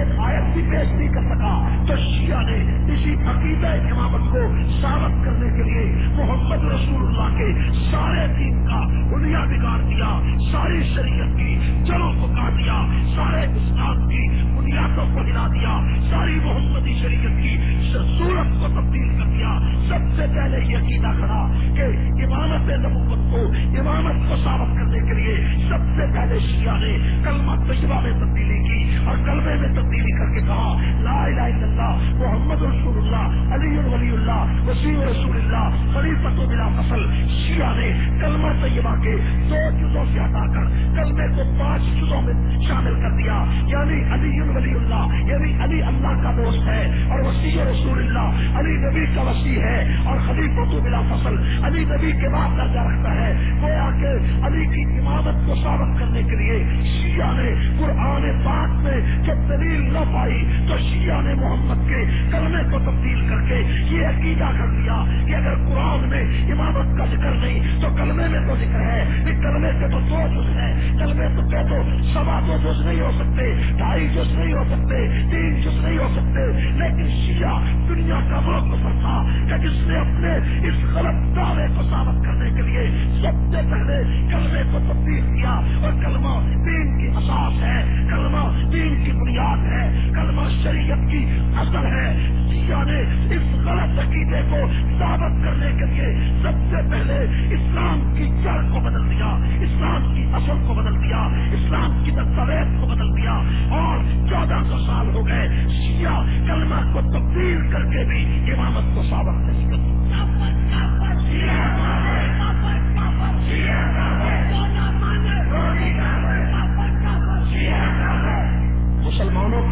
ایک آیت بھی پیش نہیں کر سکا تو شیعہ نے اسی عقیدہ امامت کو ثابت کرنے کے لیے محمد رسول اللہ کے سارے دین کا بنیاد بگاڑ دیا، ساری شریعت کی جڑوں کو کاٹ دیا، سارے اسلام کی بنیادوں کو ہلا دیا، ساری محمدی شریعت کی صورت کو تبدیل کر دیا۔ سب سے پہلے یہ عقیدہ کھڑا کہ امامت نبوت کو، امامت کو ثابت کرنے کے لیے سب سے پہلے شیعہ نے کلمہ طیبہ میں تبدیلی کی اور کلمے میں تبدیلی کر کے کہا لا الہ الا اللہ محمد رسول اللہ علی ولی اللہ وسیع رسول اللہ خلیفۃ بلا فصل۔ شیعہ نے کلمہ طیبہ کے 2 جزوں سے ہٹا کر کلمے کو 5 جزوں میں شامل کر دیا، یعنی علی ولی اللہ، یعنی علی اللہ کا دوست ہے، اور وسیع رسول اللہ علی نبی کا وسیع ہے، اور خلیفۃ بلا فصل علی نبی کے بعد درجہ رکھتا ہے۔ گویا کہ علی کی امامت کو ثابت کرنے کے لیے شیعہ نے قرآن پاک میں جب دلیل نہ پائی تو شیعہ نے محمد کے کلمے کو تبدیل کر کے یہ عقیدہ کر دیا کہ اگر قرآن میں امامت کا ذکر نہیں تو کلمے میں تو ذکر ہے، اس کلمے کے تو 2 جز ہیں، کلمے تو 2 جز نہیں ہو سکتے، 2.5 جز نہیں ہو سکتے، 3 جز نہیں ہو سکتے۔ لیکن شیعہ دنیا کا موقف تھا کہ جس نے اپنے اس غلط دعوے کو ثابت کرنے کے لیے سب سے پہلے کلمے کو تبدیل کیا، اور کلمہ دین کی اساس ہے، کلمہ دین کی بنیاد ہے، کلمہ شریعت کی اصل ہے۔ شیعہ نے اس غلط عقیدے کو ثابت کرنے کے لیے سب سے پہلے اسلام کی جڑ کو بدل دیا، اسلام کی اصل کو بدل دیا، اسلام کی دستاویز کو بدل دیا، اور 1400 سال ہو گئے شیعہ کلمہ کو تبدیل کر کے بھی امامت کو ثابت نہیں کرتے۔ مسلمانوں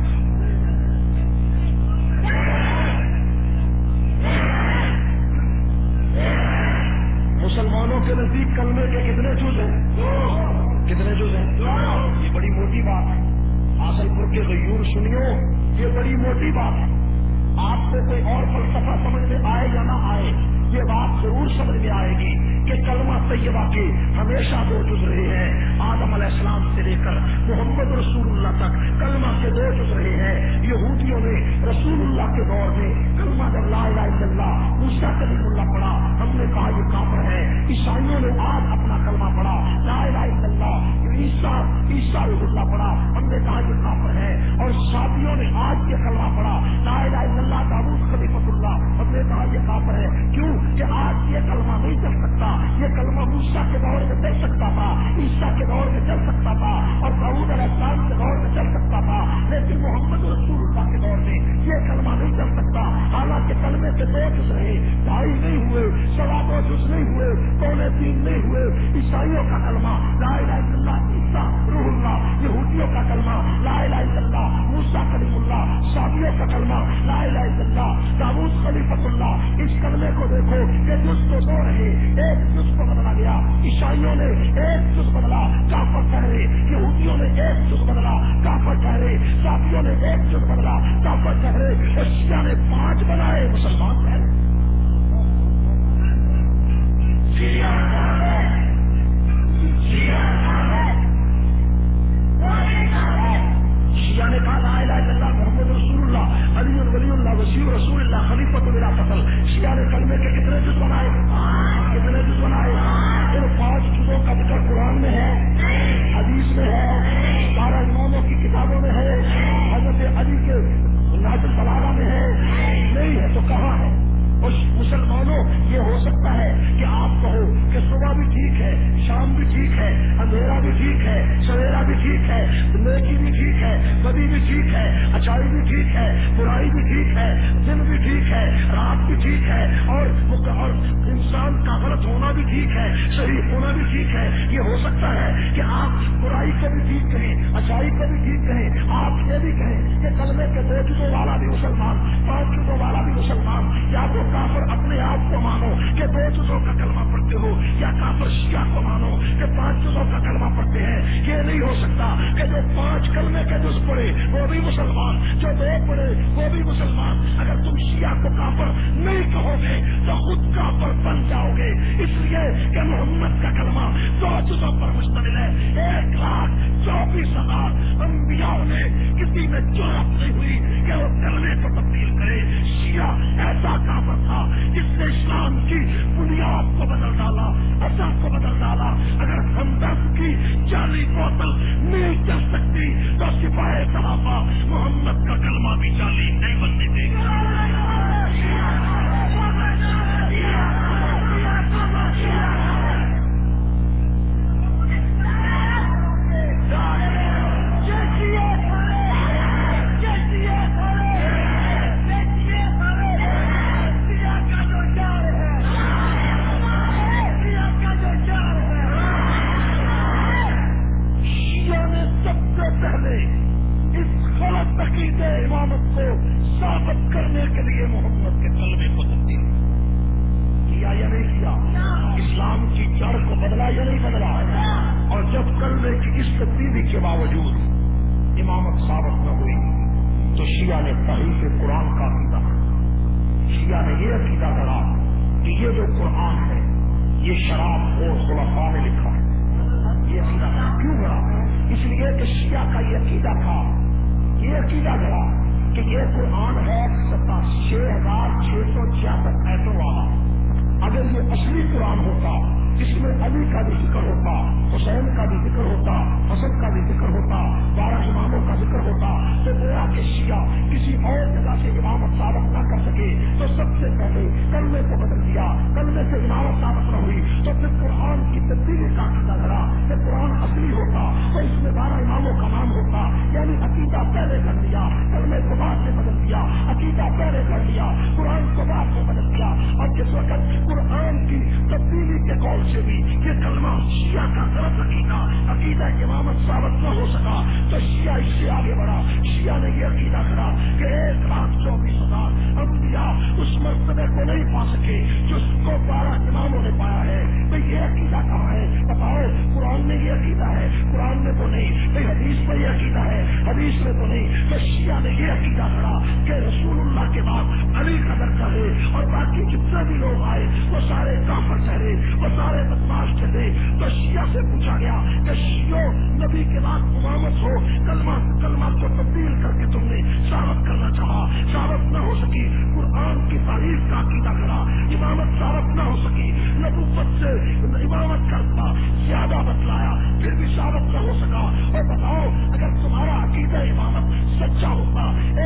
مسلمانوں کے نزدیک کلمے کے کتنے جز ہیں؟ کتنے جز ہیں؟ یہ بڑی موٹی بات ہے۔ حاصل پور کے غیور سنیو، یہ بڑی موٹی بات ہے۔ آپ کو کوئی اور فلسفہ سمجھ میں آئے یا نہ آئے، یہ بات ضرور سمجھ میں آئے گی کہ کلمہ طیبہ کے ہمیشہ 2 جز رہے ہیں۔ آدم علیہ السلام سے لے کر محمد رسول اللہ تک کلمہ کے 2 جز رہے ہیں۔ یہودیوں نے رسول اللہ کے دور میں کلمہ جب لا الہ الا اللہ موسیٰ کلیم اللہ پڑھا، ہم نے کہا یہ کافر ہے۔ عیسائیوں نے آج اپنا کلمہ پڑھا لا الہ الا اللہ عیسیٰ روح اللہ پڑھا، ہم نے کہا یہ کافر ہے۔ اور شادیوں نے آج یہ کلمہ پڑھا لا الہ الا اللہ داؤد خلیفۃ اللہ، ہم نے کہا یہ کافر ہے۔ کیوں کہ آج یہ کلمہ نہیں چل سکتا، یہ کلمہ موسیٰ کے دور میں چل سکتا تھا، عیسیٰ کے دور میں چل سکتا تھا، اور داؤد علیہ السلام کے دور میں چل سکتا تھا، لیکن محمد رسول اللہ کے دور میں یہ کلمہ نہیں چل سکتا۔ حالانکہ کلمے کے 2 جز رہے، 2.5 نہیں ہوئے، 2.25 جز نہیں ہوئے، 2.25 نہیں ہوئے۔ عیسائیوں کا کلمہ لا الہ الا اللہ عیسیٰ روح اللہ، یہودیوں کا کلمہ لا الہ الا اللہ موسیٰ کلیم اللہ، شادیوں کا کلمہ لا الہ الا اللہ داؤد خلیفۃ اللہ۔ اس کلمے کو دیکھو کہ جز تو 2 رہے، ایک جز کو بدلا گیا، عیسائیوں نے ایک جز بدلا کافر ٹھہرے، یہودیوں نے ایک جز بدلا کافر ٹھہرے، شادیوں نے ایک جز بدلا کافر ٹھہرے، اور شیعہ نے 5 بنائے مسلمان ٹھہرے۔ شیعہ نے کہا لا الہ الا اللہ محمد رسول اللہ علی ولی اللہ وسیع رسول اللہ خلیفۃ بلا فصل۔ شیعہ نے کلمے کے کتنے جز بنائے؟ کتنے جز بنائے؟ ان 5 جزوں کا ذکر قرآن میں ہے، حدیث میں ہے، 12 اماموں کی کتابوں میں ہے، حضرت علی کے نہج البلاغہ میں ہے، نہیں ہے تو کہاں ہے؟ اور مسلمانوں یہ ہو سکتا ہے کہ آپ کہو کہ صبح بھی ٹھیک ہے، شام بھی ٹھیک ہے، اندھیرا بھی ٹھیک ہے، سویرا بھی ٹھیک ہے، نیکی بھی ٹھیک ہے، بدی بھی ٹھیک ہے، اچھائی بھی ٹھیک ہے، برائی بھی ٹھیک ہے، دن بھی ٹھیک ہے، رات بھی ٹھیک ہے، اور انسان کا غلط ہونا بھی ٹھیک ہے، صحیح ہونا بھی ٹھیک ہے۔ یہ ہو سکتا ہے کہ آپ برائی کو بھی ٹھیک کہیں، اچھائی کو بھی ٹھیک کہیں، آپ یہ بھی کہیں کہ کلمے کے 2 جزوں والا بھی مسلمان، 5 جزوں والا بھی مسلمان، یا تو کافر اپنے آپ کو مانو کہ 2 جزوں کا کلمہ پڑھتے ہو، یا کافر شیعہ کو مانو کہ 5 جزوں کا کلمہ پڑھتے ہیں۔ یہ نہیں ہو سکتا کہ جو 5 کلمے کے جز پڑھے وہ بھی مسلمان، جو 2 پڑھے وہ بھی مسلمان۔ اگر تم شیعہ کو کافر نہیں کہو گے تو خود کافر بن جاؤ گے، اس لیے کہ محمد کا کلمہ 2 جزوں پر مشتمل ہے۔ 1,24,000 24,000 انبیاء نے کسی میں جرأت نہیں ہوئی کہ وہ کلمے کو تبدیل کرے. شیعہ ایسا کافر تھا جس نے اسلام کی بنیاد کو بدل ڈالا، اثر کو بدل ڈالا. اگر ہمدرد کی جعلی بوتل نہیں چل سکتی تو سپاہی صحابہ محمد کا کلمہ بھی جعلی نہیں بننے دے گا. امامت کو ثابت کرنے کے لیے محمد کے کلمے کو تبدیل کیا یا نہیں کیا؟ اسلام کی جڑ کو بدلا یا نہیں بدلا؟ اور جب کلمے کی اس تبدیلی کے باوجود امامت ثابت نہ ہوئی تو شیعہ نے تحریف قرآن کا عقیدہ، شیعہ نے یہ عقیدہ کرا کہ یہ جو قرآن ہے یہ شراب اور خلفاء نے لکھا ہے. یہ عقیدہ کیوں کرا؟ اس لیے کہ شیعہ کا یہ عقیدہ تھا، یہ عقیدہ کرا کہ یہ قرآن ہے 6,666 ایتوں والا. اگر یہ اصلی قرآن ہوتا جس میں علی کا بھی ذکر ہوتا، حسین کا بھی ذکر ہوتا، حسن کا بھی ذکر ہوتا، 12 اماموں کا ذکر ہوتا، تو گویا کہ شیعہ کسی اور جگہ سے امامت ثابت نہ کر سکے تو سب سے پہلے کلمے کو بدل دیا. کلمے سے امامت ثابت نہ ہوئی تو پھر قرآن کی تبدیلی کا عقیدہ کرا کہ قرآن اصلی ہوتا تو اس میں 12 اماموں کا نام ہوتا. یعنی عقیدہ پہلے کر دیا، کلمے کو بعد میں بدل دیا. عقیدہ پہلے کر دیا، قرآن کو بعد میں بدل دیا. اور جس وقت قرآن کی تبدیلی کے قول سے بھی یہ کلمہ شیعہ کا غلط عقیدہ امامت ثابت نہ ہو سکا تو شیعہ اس سے آگے بڑھا. شیعہ نے یہ عقیدہ کرا کہ 1,24,000 انبیاء اس مرتبے کو نہیں پا سکے جس کو 12 اماموں نے پایا ہے. تو یہ عقیدہ کہاں ہے؟ بتاؤ. قرآن میں یہ عقیدہ ہے؟ قرآن میں تو نہیں. بھائی حدیث میں یہ عقیدہ ہے؟ حدیث میں تو نہیں. تو شیعہ نے یہ عقیدہ کرا کہ رسول اللہ کے بعد علی کا درجہ ہے اور باقی جتنے بھی لوگ آئے وہ سارے کافر ٹھہرے، وہ سارے بدماش ٹھہرے. تو شیعہ سے پوچھا گیا کہ شیعوں نبی کے بعد امامت ہو، کلمہ کو تبدیل کر کے تم نے ثابت کرنا چاہا، ثابت نہ ہو سکی. قرآن کی تعریف کا عقیدہ کرا، امامت ثابت نہ ہو سکی. نبوت سے امامت کرتا زیادہ بتلایا پھر بھی ثابت نہ ہو سکا. اور بتاؤ اگر تمہارا عقیدہ امامت سچا ہوتا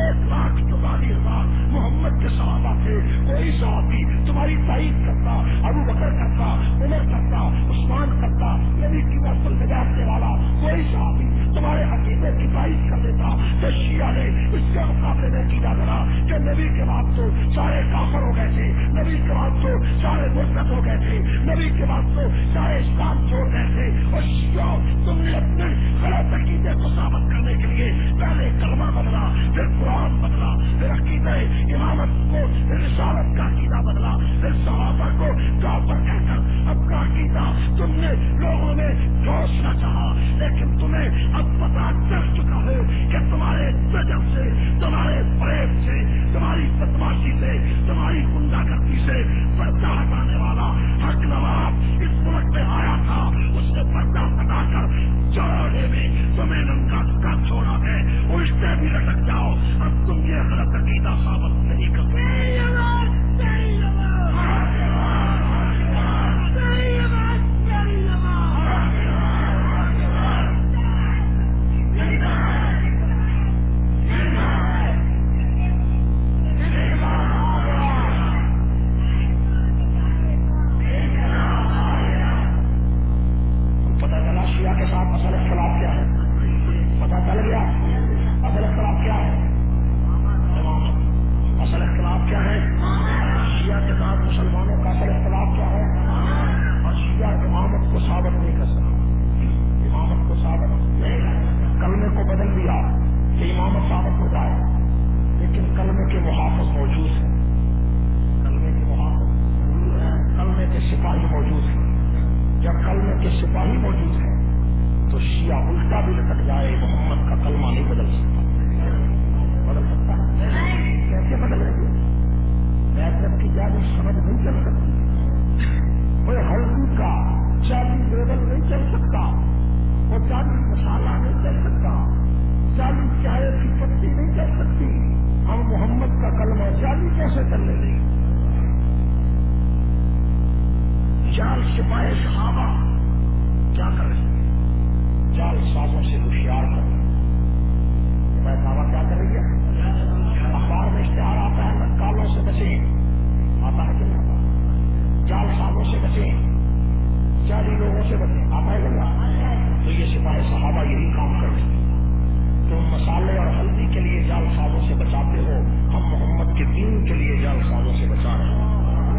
1,44,000 محمد کے صحابہ تھے، کوئی صحابی تمہاری تائید کرتا، ابو بکر کرتا، عمر کرتا، عثمان کرتا، نبی کی محفل میں بیٹھنے والا کوئی صحابی تمہارے عقیدے کی تائید کر دیتا. تو شیعہ نے اس کے مقابلے میں عقیدہ کرا کہ نبی کے بعد تو سارے کافر ہو گئے تھے، نبی کے بعد تو سارے مرتد ہو گئے تھے، نبی کے بعد تو سارے اسلام چھوڑ گئے تھے. اور شیعہ تم نے اپنے غلط عقیدے کو ثابت کرنے کے لیے پہلے کلمہ بدلا، پھر قرآن بدلا، پھر عقیدہ امامت کو، پھر رسالت کا عقیدہ بدلا، پھر صحابہ کو کافر کہہ کر اپنا عقیدہ تم نے لوگوں میں جوشنا چاہا. لیکن تمہیں اب پتا چل چکا ہے کہ تمہارے تجرب سے، تمہارے فریب سے، تمہاری بدماشی سے، تمہاری گنڈا گردی سے پردہ ہٹانے والا حق نواب اس ملک میں آیا تھا. اس نے پردہ ہٹا کر چوراہے میں تمہیں ننگا دکھا چھوڑا ہے. الٹے بھی لٹک جاؤ، اب تم یہ غلط عقیدہ ثابت نہیں کر سکتے. चाली लेवल नहीं चल सकता, वो चाली मसाला नहीं चल सकता, चाली चाय की पत्ती नहीं चल सकती। हम मोहम्मद का कलमा चाली कैसे चलने देंगे? चाल सिपाही सहाबा क्या कर रहे हैं? चाल साजों से होशियार कर रहे हैं। सहाबा क्या कर रही है? अखबार में इश्तेहार आता है, नक्कालों से बचे, आता है कि नहीं आता? चाल साजों से बचे, चाली लोगों से बचे, आता है कि नहीं? तो ये सिपाही सहाबा यही काम कर रहे हैं। तुम मसाले और हल्दी के लिए जाल साजों से बचाते हो, हम मोहम्मद के दीन के लिए जाल साजों से बचा रहे हैं।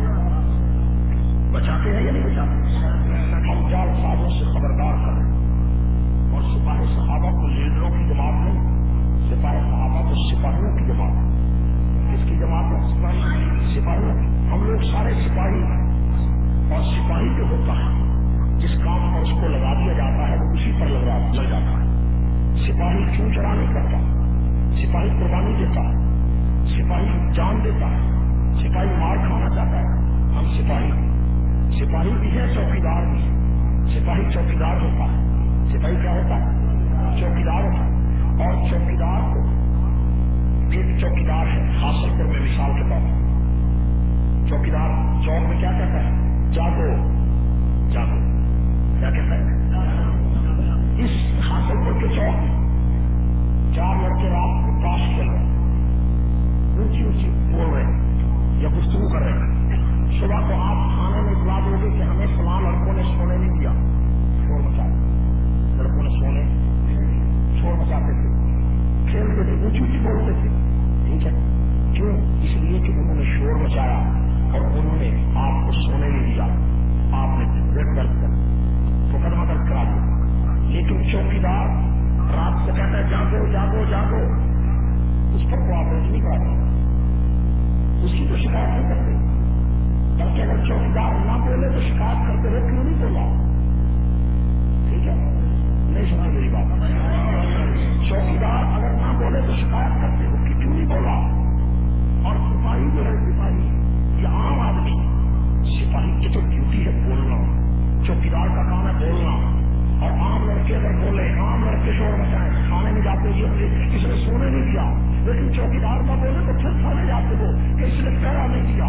बचाते हैं या नहीं बचाते? हम जाल साजों से खबरदार करें। और सिपाही सहाबा को लीडरों की जमात नहीं, सिपाही सहाबा को सिपाहियों की जमात। किसकी जमात है? सिपाही। हम लोग सारे सिपाही, और सिपाही जो होता है जिस काम पर उसको लगा दिया जाता है वो उसी पर लग जाता है। सिपाही क्यों चढ़ा नहीं करता? सिपाही कुर्बानी देता है, सिपाही जान देता है, सिपाही मार खाना चाहता है। हम सिपाही भी है, चौकीदार भी है। सिपाही चौकीदार होता है। सिपाही क्या होता है? चौकीदार होता है। और चौकीदार को, एक चौकीदार है हासिलपुर में मिसाल के तौर पर, चौकीदार चौक में क्या कहता है? जागो जागो, क्या कहता है? इस हासिलपुर के चौक में 4 लड़के रात को ताश खेल रहे, ऊंची ऊंची बोल रहे या गुफ्तगू कर रहे हैं। सुबह को आप थाने में इतला दोगे कि हमें फलां लड़कों ने सोने नहीं दिया, शोर मचाया, लड़कों ने सोने शोर मचाते थे, खेलते थे, ऊंची ऊंची बोलते थे। ठीक है, क्यों? इसलिए कि उन्होंने शोर मचाया और उन्होंने आपको सोने नहीं दिया, आपने रेड दर्ज कर मुकदमा दर्ज करा दिया। लेकिन चौकीदार रात को कहता है जागो जागो जागो, उस पर को आप नहीं कराते, उसकी तो शिकायत नहीं करते। बल्कि अगर चौकीदार ना बोले तो शिकायत करते हुए क्यों नहीं बोला? ठीक है, नहीं समझ मेरी बात। चौकीदार अगर ना बोले तो शिकायत करते हो कि क्यों नहीं बोला। और सिपाही जो है, सिपाही ये आम आदमी, सिपाही की तो ड्यूटी है बोलना, चौकीदार का काम है बोलना। और आम लड़के अगर बोले, आम लड़के शोर मचाए, थाने में जाते ये इसने सोने नहीं दिया, लेकिन चौकीदार ना बोले तो फिर थाने जाते हो कि इसने पहरा नहीं दिया,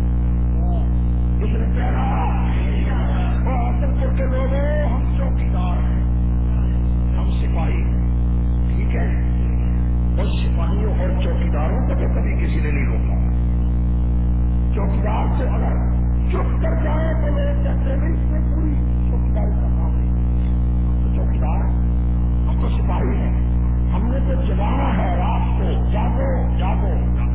इसने पहरा। और आसनपुर के लोगों, हम चौकीदार हैं, हम सिपाही। ठीक है, और सिपाहियों और चौकीदारों को तो कभी किसी ने नहीं रोका। चौकीदार से अगर चुप कर जाए तो लोग कहते हैं इसमें पूरी चौकीदारी का काम है। तो चौकीदार हम तो सिपाही हैं, हमने तो जगाना है रात को, जागो जागो जागो।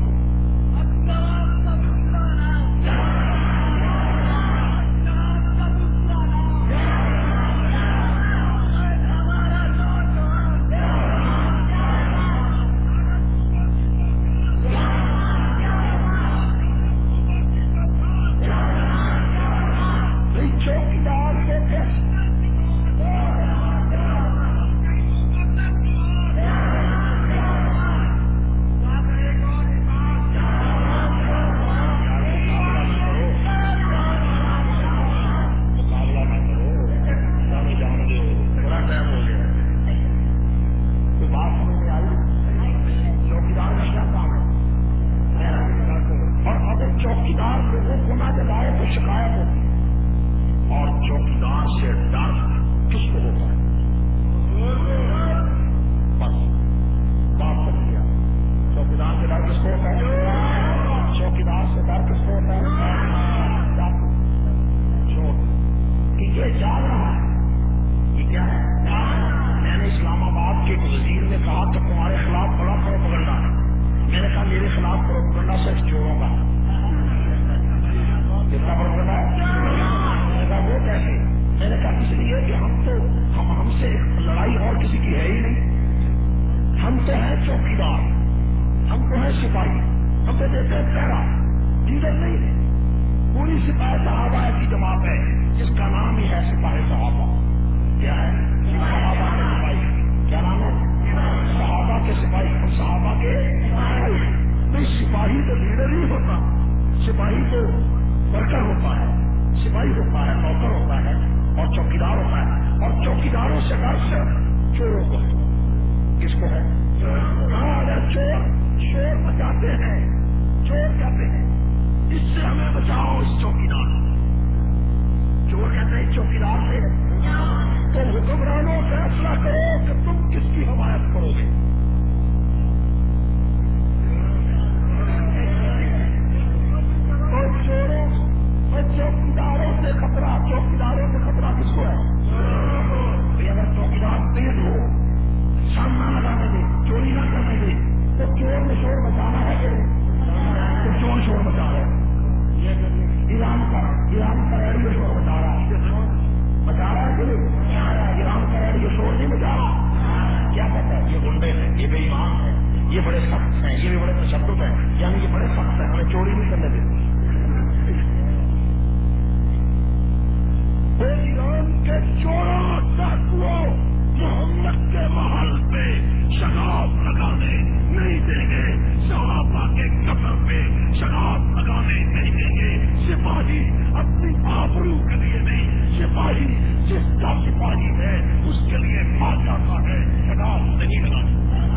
چوکیداروں سے ڈر سے چوروں کو کس کو ہے؟ چور شور مچاتے ہیں، چور کہتے ہیں اس سے ہمیں بچاؤ، اس چوکیدار چور کہتے ہیں چوکیدار سے تم حکمرانوں فیصلہ کرو کہ تم کس کی حمایت کرو گے۔ اور چوروں اور چوکیداروں سے خطرہ، چوکیداروں سے خطرہ کس کو ہے؟ اگر چوکیدار تیز ہو، سامنا لگانے دے، چوری نہ کرنے دے، تو چور میں شور مچانا ہے کہ تو چور شور مچا رہا ہے۔ ایران کا ریڈیو شور مچا رہا ہے، مچا رہا ہے کہ ایران کا ریڈیو شور نہیں مچا رہا؟ کیا کہتا ہے؟ یہ گنڈے ہیں، یہ بے ایمان ہیں، یہ بڑے سخت ہیں، یہ بھی بڑے تشدد ہیں، یعنی یہ بڑے سخت ہیں، ہمیں چوری نہیں کرنے دیتے۔ ایران کے چوروں ڈاکوؤں محمد کے محل پہ شراب لگانے نہیں دیں گے، صحابہ کے قبر پہ شراب لگانے نہیں دیں گے۔ سپاہی اپنی آبرو کے لیے نہیں، سپاہی جس کا سپاہی ہے اس کے لیے کھا جاتا ہے، شراب نہیں لگانا۔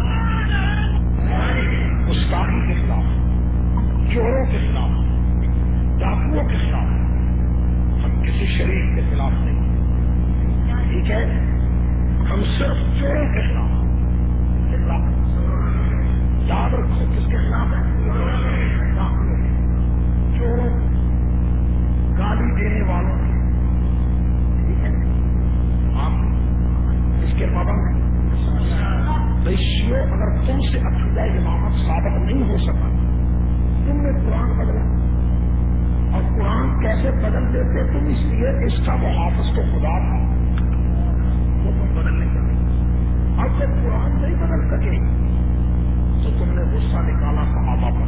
گستاخی کے خلاف، چوروں کے خلاف، ڈاکوؤں کے خلاف، ہم کسی شریف کے خلاف نہیں، ٹھیک ہے؟ ہم صرف چوروں کے خلاف یاد رکھو، کس کے خلاف ہے؟ چوروں، گالی دینے والوں کی، ٹھیک ہے؟ آپ اس کے پابند ہیں۔ اگر تم سے عقیدہ امامت ثابت نہیں ہو سکا، تم نے قرآن بدلا، اور قرآن کیسے بدل دیتے تم؟ اس لیے اس کا محافظ تو خدا تھا، وہ تم بدل نہیں سکتے۔ اب جب قرآن نہیں بدل سکے تو تم نے غصہ نکالا صحابہ پر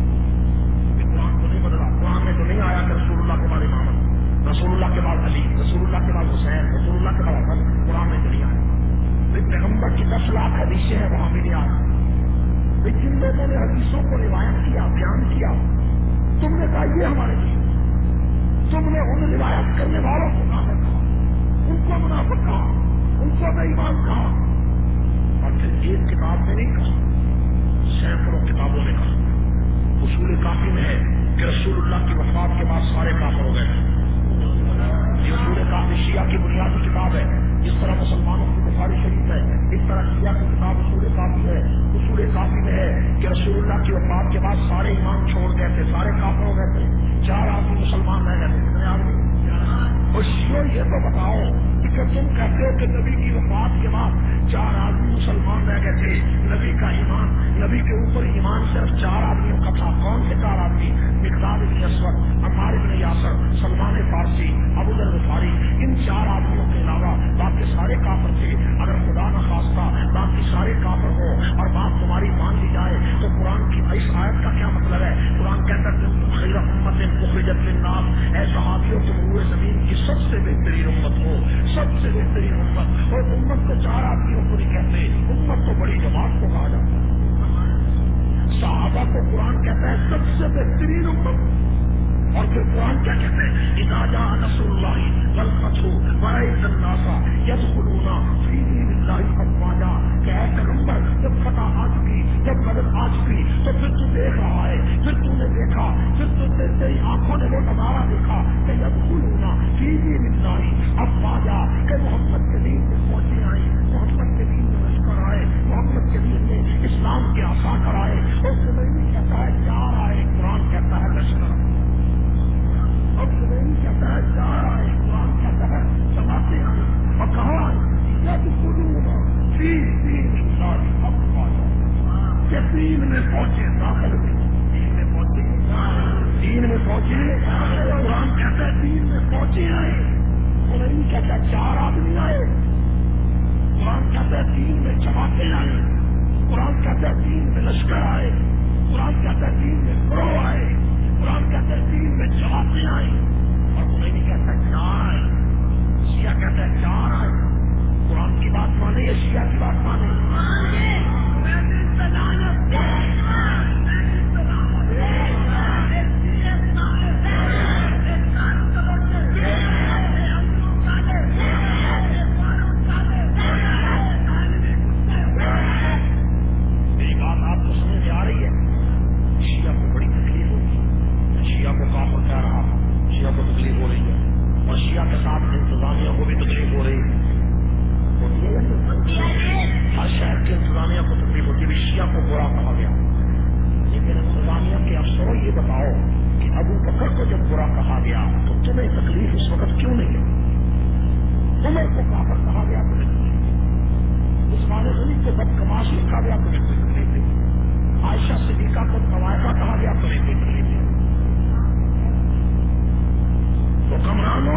کہ قرآن تو نہیں بدلا، قرآن میں تو نہیں آیا کہ رسول اللہ کے بعد امامت، رسول اللہ کے بعد علی، رسول اللہ کے بعد حسین، رسول اللہ کے بعد حسن، قرآن میں تو نہیں آیا۔ پیغمبر کی 10 لاکھ حدیثیں ہیں، وہاں بھی نہیں آیا۔ لیکن لوگوں نے حدیثوں کو روایت کیا، بیان کیا، تم نے کہا یہ ہمارے لیے، تم نے ان روایت کرنے والوں کو کافر کہا، ان کو منافق کہا، ان کو بے ایمان کہا، اور پھر ایک کتاب میں نہیں کہا، سینکڑوں کتابوں نے کہا۔ اصول کافی میں ہے کہ رسول اللہ کی وفات کے بعد سارے کافر ہو گئے۔ یہ اصول کافی شیعہ کی بنیادی کتاب ہے، جس طرح مسلمانوں کی بخاری شریف ہے، اس طرح شیعہ کی کتاب اصول کافی ہے۔ اصول کافی میں ہے کہ رسول اللہ کی وفات کے بعد سارے ایمان چھوڑ گئے تھے، سارے کافر ہو گئے تھے، 4 آدمی مسلمان رہ گئے تھے۔ کتنے آدمی؟ اور شیعہ یہ تو بتاؤ کہ تم کہتے ہو کہ نبی کی وفات کے بعد 4 آدمی مسلمان رہ گئے تھے، نبی کا ایمان، نبی کے اوپر ایمان صرف 4 آدمیوں کا تھا۔ کون سے 4 آدمی؟ مقداد بن اسود، عمار بن یاسر، سلمان فارسی، ابو ذر غفاری۔ ان 4 آدمیوں کے علاوہ باقی سارے کافر تھے۔ اگر خدا نہ خواستہ باقی سارے کافر ہو اور بات تمہاری مان لی جائے تو قرآن کی اس آیت کا کیا مطلب ہے؟ قرآن کہتا ہے تم خیر امت اخرجت للناس، اے صحابیوں تم روئے زمین کی سب سے بہترین امت ہو، سب سے بہترین امت۔ اور امت کو 4 آدمیوں کو نہیں کہتے، امت کو بڑی جماعت کو کہا جاتا ہے۔ صحابہ کو قرآن کہتا ہے سب سے بہترین امت، اور پھر قرآن کیا کہتے ہیں؟ اذا جاء نصر اللہ والفتح ورأیت الناس یدخلون فی دین اللہ افواجا، کہ اے پیغمبر جب فتح آ چکی، جب مدد آ چکی تو پھر تو دیکھ رہا ہے، پھر تو نے دیکھا، پھر تو تیری آنکھوں نے وہ نظارہ دیکھا کہ یدخلون فی دین اللہ افواجا، کہ محمد کے دین میں فوجیں آئی، محمد کے دین میں لشکر آئے، محمد کے دین میں اسلام کے عساکر آئے۔ اور زمین کہتا ہے 4 آئے، قرآن کہتا ہے لشکر، اب زمین کہتا ہے 4 آئے، قرآن کہتا ہے جماعتیں آئی۔ اور کہاں آئی؟ یدخلون فی دین اللہ افواجا، کہ دین میں پہنچے، داخل ہوئے، دین میں پہنچے، دین میں پہنچے۔ قرآن کہتا ہے دین میں پہنچے آئے، اور نہیں کہتا 4 آدمی آئے۔ قرآن کہتا ہے دین میں جماعتیں آئے، قرآن کہتا ہے دین میں لشکر آئے، قرآن کہتا ہے دین میں گروہ آئے، قرآن کہتا ہے دین میں جماعتیں آئی، اور وہ نہیں کہتا 4 آئے۔ شیعہ کہتا ہے 4 آئے۔ قرآن کی بات مانے یا شیعہ کی بات مانے؟ उस वक्त क्यों नहीं है? उमर को काफर कहा गया तो नहीं, उस्मान गनी को बदकमाश लिखा गया तो नहीं तकलीफ थी, आयशा सिद्दीका को तवायफा कहा गया तो नहीं तकलीफ थी। तो कमरानो,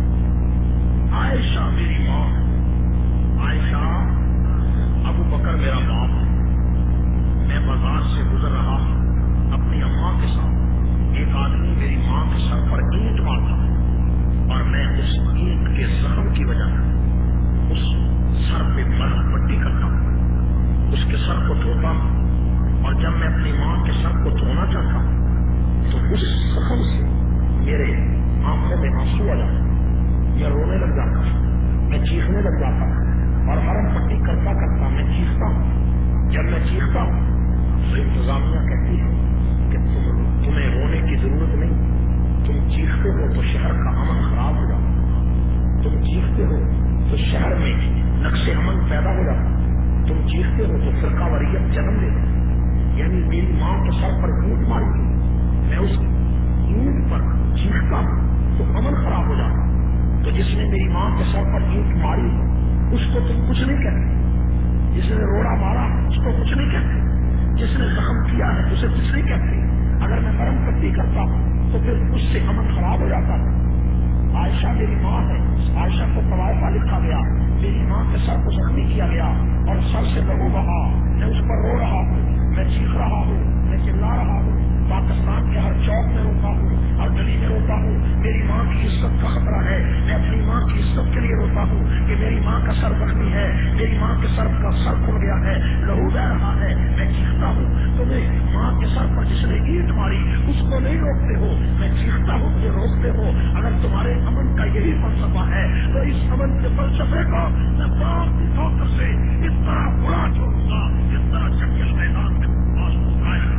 आयशा मेरी माँ, आयशा अबू बकर मेरा बाप, मैं बाजार से गुजर रहा अपनी अम्मा के साथ, एक आदमी मेरी माँ के सर पर ईंट मारता और मैं उस ईंट के जख्म की वजह उस सर पे मरहम पट्टी करता हूँ, उसके सर को धोता हूँ और जब मैं अपनी माँ के सर को धोना चाहता हूँ तो उस जख्म से मेरे आंखों में आंसू आ जाता, मैं रोने लग जाता, मैं चीखने लग जाता और मरहम पट्टी करता करता मैं चीखता हूँ। जब मैं चीखता हूँ तो इंतजामिया कहती है कि तुम्हें रोने की जरूरत नहीं, तुम चीखते हो तो शहर का अमन खराब हो जाता, तुम चीखते हो तो शहर में नक्शे अमन पैदा हो जाता, तुम चीखते हो तो फिरकावरियत जन्म लेती। यानी मेरी माँ के सर पर ईंट मारी थी, मैं उस ईंट पर चीखता हूँ तो अमन खराब हो जाता। तो जिसने मेरी माँ के सर पर ईंट मारी उसको तुम कुछ नहीं कहते, जिसने रोड़ा मारा उसको कुछ नहीं कहते, जिसने जख्म किया है उसे कुछ नहीं कहते। अगर मैं मरहम पट्टी करता हूँ तो फिर उससे अमन खराब हो जाता है। आयशा मेरी माँ है, आयशा को तवायफा लिखा गया, मेरी माँ के सर को जख्मी किया गया और सर से लहू बहा, मैं उस पर रो रहा हूँ, मैं चीख रहा हूँ, मैं चिल्ला रहा हूँ, पाकिस्तान के हर चौक में रोता हूँ, हर गली में रोता हूँ, मेरी माँ की इज्जत का खतरा है। मैं अपनी माँ की इज्जत के लिए रोता हूँ कि मेरी माँ का सर जख्मी है, मेरी माँ के सर का सर खुल गया है, लहू बह रहा है, मैं चीखता हूँ। तुम्हें माँ के सर पर जिसने ईंट मारी उसको नहीं रोकते हो, मैं चीखता हूँ मुझे रोकते हो। अगर तुम्हारे अमन का यही फलसफा है तो इस अमन के फलसफे को मैं बाप की ठोकर से इस तरह उड़ा छोड़ूंगा, इस तरह जंगल मैदान में पास होगा।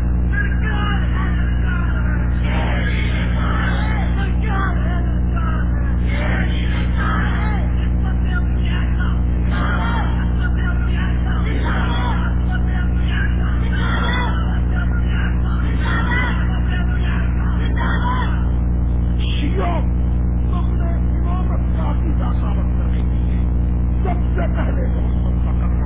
सबसे पहले मोहम्मद का करना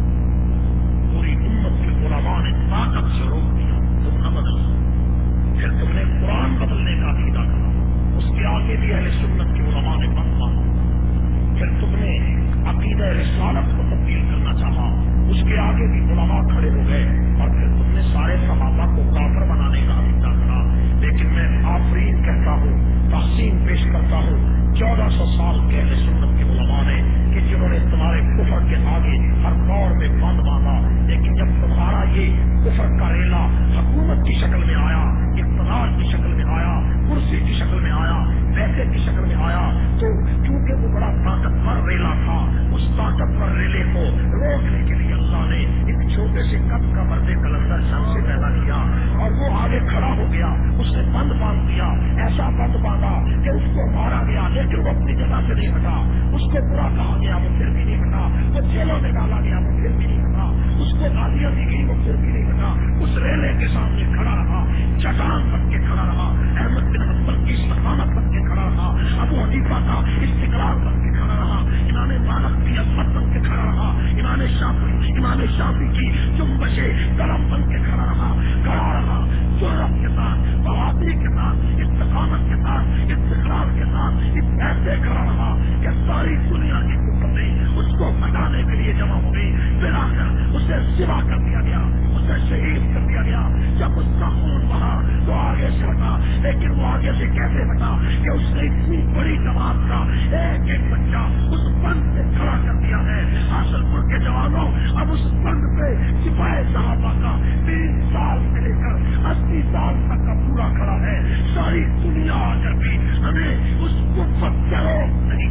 पूरी उम्मत के उलमा ने ताकत से रोक दिया, तुम न बदल। फिर तुमने कुरान बदलने का अकीदा करा, उसके आगे भी अहले सुन्नत के उलमा ने मत माना। फिर तुमने अकीदा रिसालत को तब्दील करना चाहा, उसके आगे भी उलमा खड़े हो गए और फिर तुमने सारे सहाबा को काफिर बनाने का अकीदा करा। लेकिन मैं आफरीन कहता हूँ, तहसीन पेश करता हूँ 1400 साल के अहले सुन्नत के उलमा ने कि जिन्होंने तुम्हारे कुफर के आगे हर दौर में बंद बांधा। लेकिन जब तुम्हारा ये कुफर का रेला हुकूमत की शक्ल में आया, इक़्तिदार की शक्ल में आया, कुर्सी की शक्ल में आया, पैसे की शक्ल में आया, तो क्योंकि वो बड़ा ताकतवर रेला था, उस ताकतवर रेले को रोकने के लिए अल्लाह ने एक छोटे से कद का मर्दे कलंदर शख्स से पैदा किया और वो आगे खड़ा हो गया, उसने बंद बांध दिया, ऐसा बंद बांधा कि उसको मारा गया लेकिन वो अपनी जगह से नहीं हटा, उसको बुरा कहा गया वो फिर भी नहीं हटा, वो जेलों में डाला गया वो फिर भी नहीं हटा, उसको गालियां दी गई वो फिर भी नहीं हटा, उस रेले के सामने खड़ा रहा, चट्टान बन के खड़ा रहा, अहमद बिन हंबल की इस्तिकामत बन के खड़ा रहा, अबू हनीफा का इस्तिकरार बन के खड़ा रहा, इमाम मालिक की अज़मत बन के खड़ा रहा, इमाम शाफी की जुम्बशे कलम बन के खड़ा रहा, जुर्रत के साथ, बहादुरी के साथ, इस्तिकामत के साथ, इस्तिकरार के साथ, इस ऐसे खड़ा रहा कि सारी दुनिया की कुव्वतें उसको हटाने के लिए जमा हो गई। फिर आकर उसे सिवा कर दिया गया, उसे शहीद कर दिया गया। जब उसका खून बहा तो आगे से हटा, लेकिन वो आगे से कैसे हटा कि उसने इतनी बड़ी जमात का एक एक बच्चा उस बंद पे खड़ा कर दिया है। हासिलपुर के जवानों, अब उस बंद पे सिपाही साहबा का 30 साल से लेकर 80 साल तक का पूरा खड़ा है। सारी दुनिया आकर भी हमें उस कुव्वत से रोक नहीं।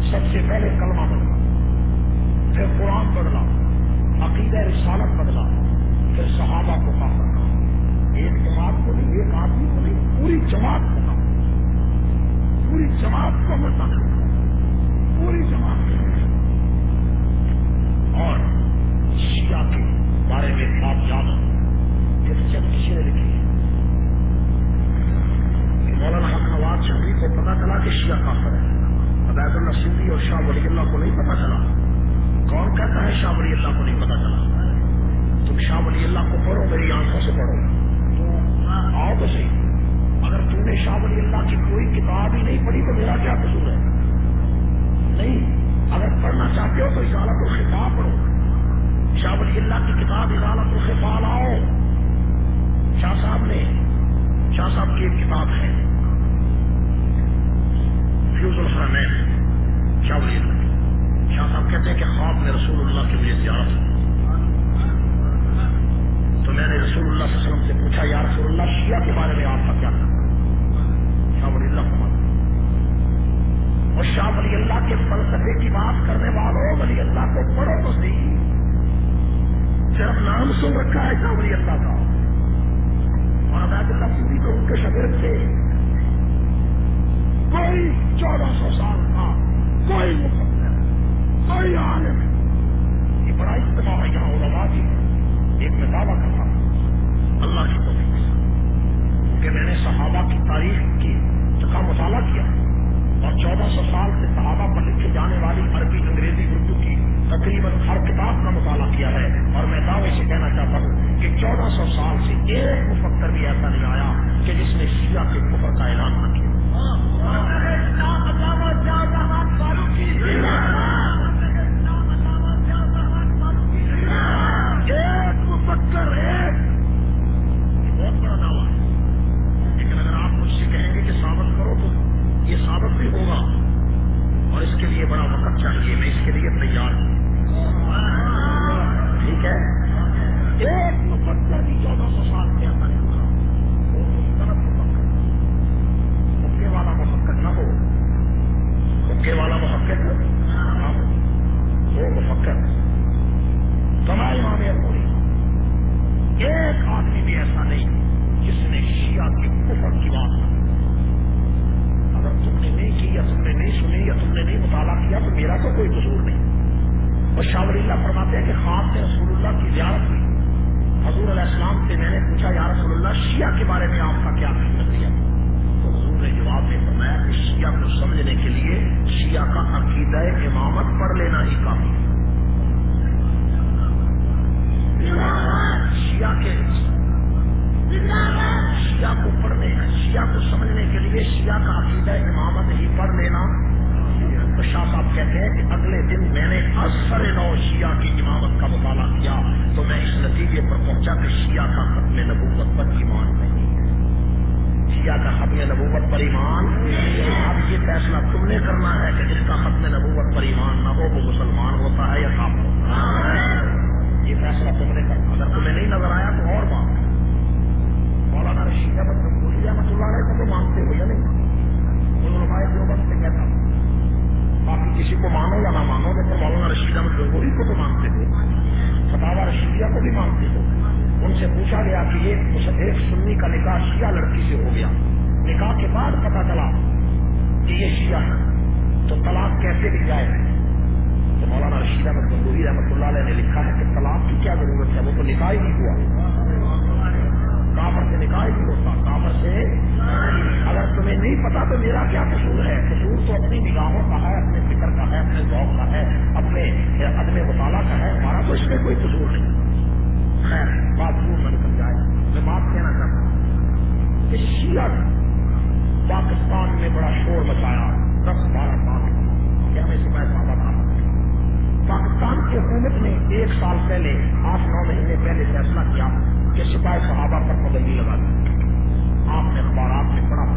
سب سے پہلے کلمہ بدلا، پھر قرآن بدلا، عقیدہ رسالت بدلا، پھر صحابہ کو کام رکھا، ایک جماعت کو نہیں، ایک آدمی کو نہیں، پوری جماعت کو کام، پوری جماعت کو مطلب پوری جماعت کو۔ اور شیعہ کے بارے میں بات یاد ہے کہ جب کسی نے لکھی کہ مولانا حق نواز شریف کو پتا چلا کہ شیعہ کافر ہے، عبید اللہ سندھی اور شاہ ولی اللہ کو نہیں پتا چلا۔ کون کہتا ہے شاہ ولی اللہ کو نہیں پتا چلا؟ تم شاہ ولی اللہ کو پڑھو، میری آنکھوں سے پڑھو، آؤ تو صحیح۔ اگر تم نے شاہ ولی اللہ کی کوئی کتاب ہی نہیں پڑھی تو میرا کیا قصور ہے؟ نہیں، اگر پڑھنا چاہتے ہو تو اجالت الخفا پڑھو، شاہ ولی اللہ کی کتاب اجالت الخفا لاؤ۔ شاہ صاحب کی ایک کتاب ہے فیوز الحرمین، شاہ ولی اللہ۔ شاہ صاحب کہتے ہیں کہ خواب میں رسول اللہ کی مجھے زیارت ہوئی، تو میں نے رسول اللہ صلی اللہ علیہ وسلم سے پوچھا یا رسول اللہ شیعہ کے بارے میں آپ کا کیا کہنا؟ شاہ ولی اللہ کو اور شاہ ولی اللہ کے فلسفے کی بات کرنے والوں، ولی اللہ کو پڑھو تو صحیح، صرف نام سن رکھا ہے شاہ ولی اللہ کا، اور عبید اللہ پوری تو ان کے شاگرد تھے۔ کوئی 1400 سال کا کوئی مفکر، کوئی عالم، یہ بڑا اجتماع ہے یہاں علماء کی، ایک میں دعویٰ کرتا ہوں اللہ کی توفیق سے کہ میں نے صحابہ کی تاریخ کی کا مطالعہ کیا اور 1400 سال سے صحابہ پر لکھی جانے والی عربی، انگریزی، اردو کی تقریباً ہر کتاب کا مطالعہ کیا ہے، اور میں دعوے سے کہنا چاہتا ہوں کہ 1400 سال سے ایک مفکر بھی ایسا نہیں آیا کہ جس نے شیعہ کے کفر کا اعلان نہ کیا۔ ایک مفکر ایک، بہت بڑا دعویٰ ہے، لیکن اگر آپ مجھ سے کہیں گے کہ ثابت کرو تو یہ ثابت بھی ہوگا، اور اس کے لیے بڑا وقت چاہیے، میں اس کے لیے تیار ہوں، ٹھیک ہے؟ ایک مفکر بھی 1400 سال سے ایسا نہیں ہوگا، وہ مستند مفکر، مکے والا مفکر نہ ہو، مکے والا مفکر نہ ہو، وہ مفکر تمام امام ابوری، ایک آدمی بھی ایسا نہیں جس نے شیعہ کی کفر کی بات کی۔ اگر تم نے نہیں کی یا تم نے نہیں سنی یا تم نے نہیں مطالعہ کیا تو میرا تو کوئی قصور نہیں۔ اور شاہ ولی اللہ فرماتے ہیں کہ خواب میں رسول اللہ کی زیارت ہوئی، حضور علیہ السلام سے میں نے پوچھا یا رسول اللہ شیعہ کے بارے میں آپ کا کیا نظریہ؟ تو حضور نے جواب میں فرمایا کہ شیعہ کو سمجھنے کے لیے شیعہ کا عقیدہ امامت پڑھ لینا ہی کافی ہے۔ شیعہ کو پڑھنے، شیعہ کو سمجھنے کے لیے شیعہ کا عقیدہ امامت ہی پڑھ لینا۔ تو شاہ صاحب کہتے ہیں کہ اگلے دن میں نے اثر نو شیعہ کی امامت کا مطالعہ کیا تو میں اس نتیجے پر پہنچا کہ شیعہ کا ختم نبوت پر ایمان نہیں ہے، شیعہ کا ختم نبوت پر ایمان۔ اب یہ فیصلہ تم نے کرنا ہے کہ جس کا ختم نبوت پر ایمان نہ ہو وہ مسلمان ہوتا ہے یا کافر ہوتا ہے، یہ فیصلہ تم نے کرنا۔ اگر تمہیں نہیں نظر آیا تو اور بات، مولانا رشید احمد گنگوہی رحمۃ اللہ علیہ کو تو مانتے ہو یا نہیں؟ علماء دیوبند سے کہتا ہوں، باقی کسی کو مانو یا نہ مانو لیکن مولانا رشید احمد گنگوہی کو تو مانتے ہو، فتاوی رشیدیہ کو بھی مانتے ہو۔ ان سے پوچھا گیا کہ ایک سنی کا نکاح شیعہ لڑکی سے ہو گیا، نکاح کے بعد پتا چلا کہ یہ شیعہ ہے تو طلاق کیسے دی جائے؟ تو مولانا رشید احمد گنگوہی رحمۃ اللہ علیہ نے لکھا ہے کہ طلاق کی کیا ضرورت ہے، وہ تو نکاح ہی نہیں ہوا، کافر سے نکاح ہی نہیں ہوتا، کافر سے۔ اگر تمہیں نہیں پتا تو میرا کیا قصور ہے؟ قصور تو اپنی نگاہوں کا ہے، اپنے فکر کا ہے، اپنے ذوق کا ہے، اپنے عدم مطالعہ کا ہے، ہمارا تو اس میں کوئی قصور نہیں۔ خیر بات دور نہ نکل جائے، میں بات کہنا چاہتا ہوں کہ شیعہ پاکستان میں بڑا شور مچایا 10-12 سال کہ ہمیں سپاہی صحابہ تھا۔ پاکستان کی حکومت نے 1 سال پہلے 8-9 مہینے پہلے فیصلہ کیا کہ سپاہی صحابہ پر پابندی لگا دی۔ آپ نے اخبارات میں پڑھا،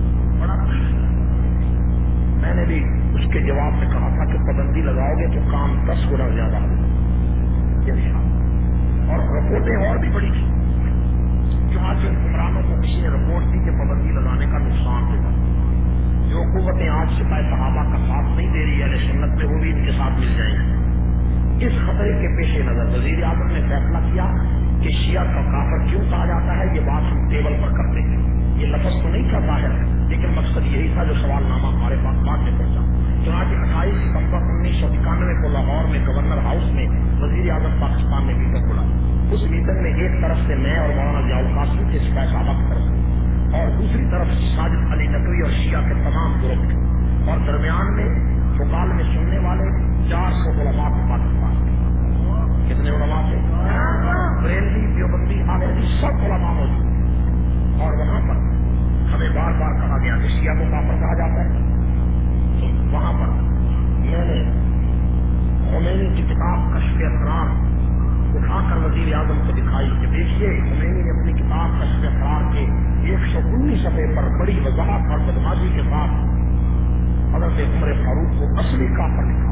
میں نے بھی اس کے جواب میں کہا تھا کہ پابندی لگاؤ گے تو کام 10 گنا زیادہ ہوگا، اور رپورٹیں اور بھی بڑی تھی۔ جہاں سے حکمرانوں کو کسی نے رپورٹ دی کہ پابندی لگانے کا نقصان ہوگا۔ جو حکومتیں آج سپاہی صحابہ کا ساتھ نہیں دے رہی ہے، سنت میں وہ بھی ان کے ساتھ مل جائیں گے۔ اس خطرے کے پیش نظر وزیر اعظم نے فیصلہ کیا کہ شیعہ کا کافر کیوں کہا جاتا ہے، یہ بات ہم ٹیبل پر کرتے ہیں۔ یہ لفظ تو نہیں تھا ظاہر، لیکن مقصد یہی تھا جو سوال نامہ ہمارے پاس بعد میں پہنچا۔ چنانچہ 28 ستمبر 1991 کو لاہور میں گورنر ہاؤس میں وزیر اعظم پاکستان نے میٹنگ بلا۔ اس میٹنگ میں ایک طرف سے میں اور مولانا ضیاء القاسم تھے سپاہی صحابہ کی طرف سے، اور دوسری طرف ساجد علی نقوی اور شیعہ کے تمام گروپ تھے، اور درمیان میں فقال میں سننے والے 400 علماء کے پاکستان تھے۔ کتنے علماء تھے؟ بریلوی، دیوبندی، اہل حدیث سب علماء موجود، اور وہاں پر ہمیں بار بار کہا گیا کہ شیعہ کو کافر کہا جاتا ہے۔ تو وہاں پر میں نے خمینی کی کتاب کشف اسرار اٹھا کر وزیر اعظم کو دکھائی کہ دیکھیے خمینی نے اپنی کتاب کشف اسرار کے 119 صفحے پر بڑی وضاحت اور بدماشی کے ساتھ حضرت عمر فاروق کو اصلی کافر لکھا۔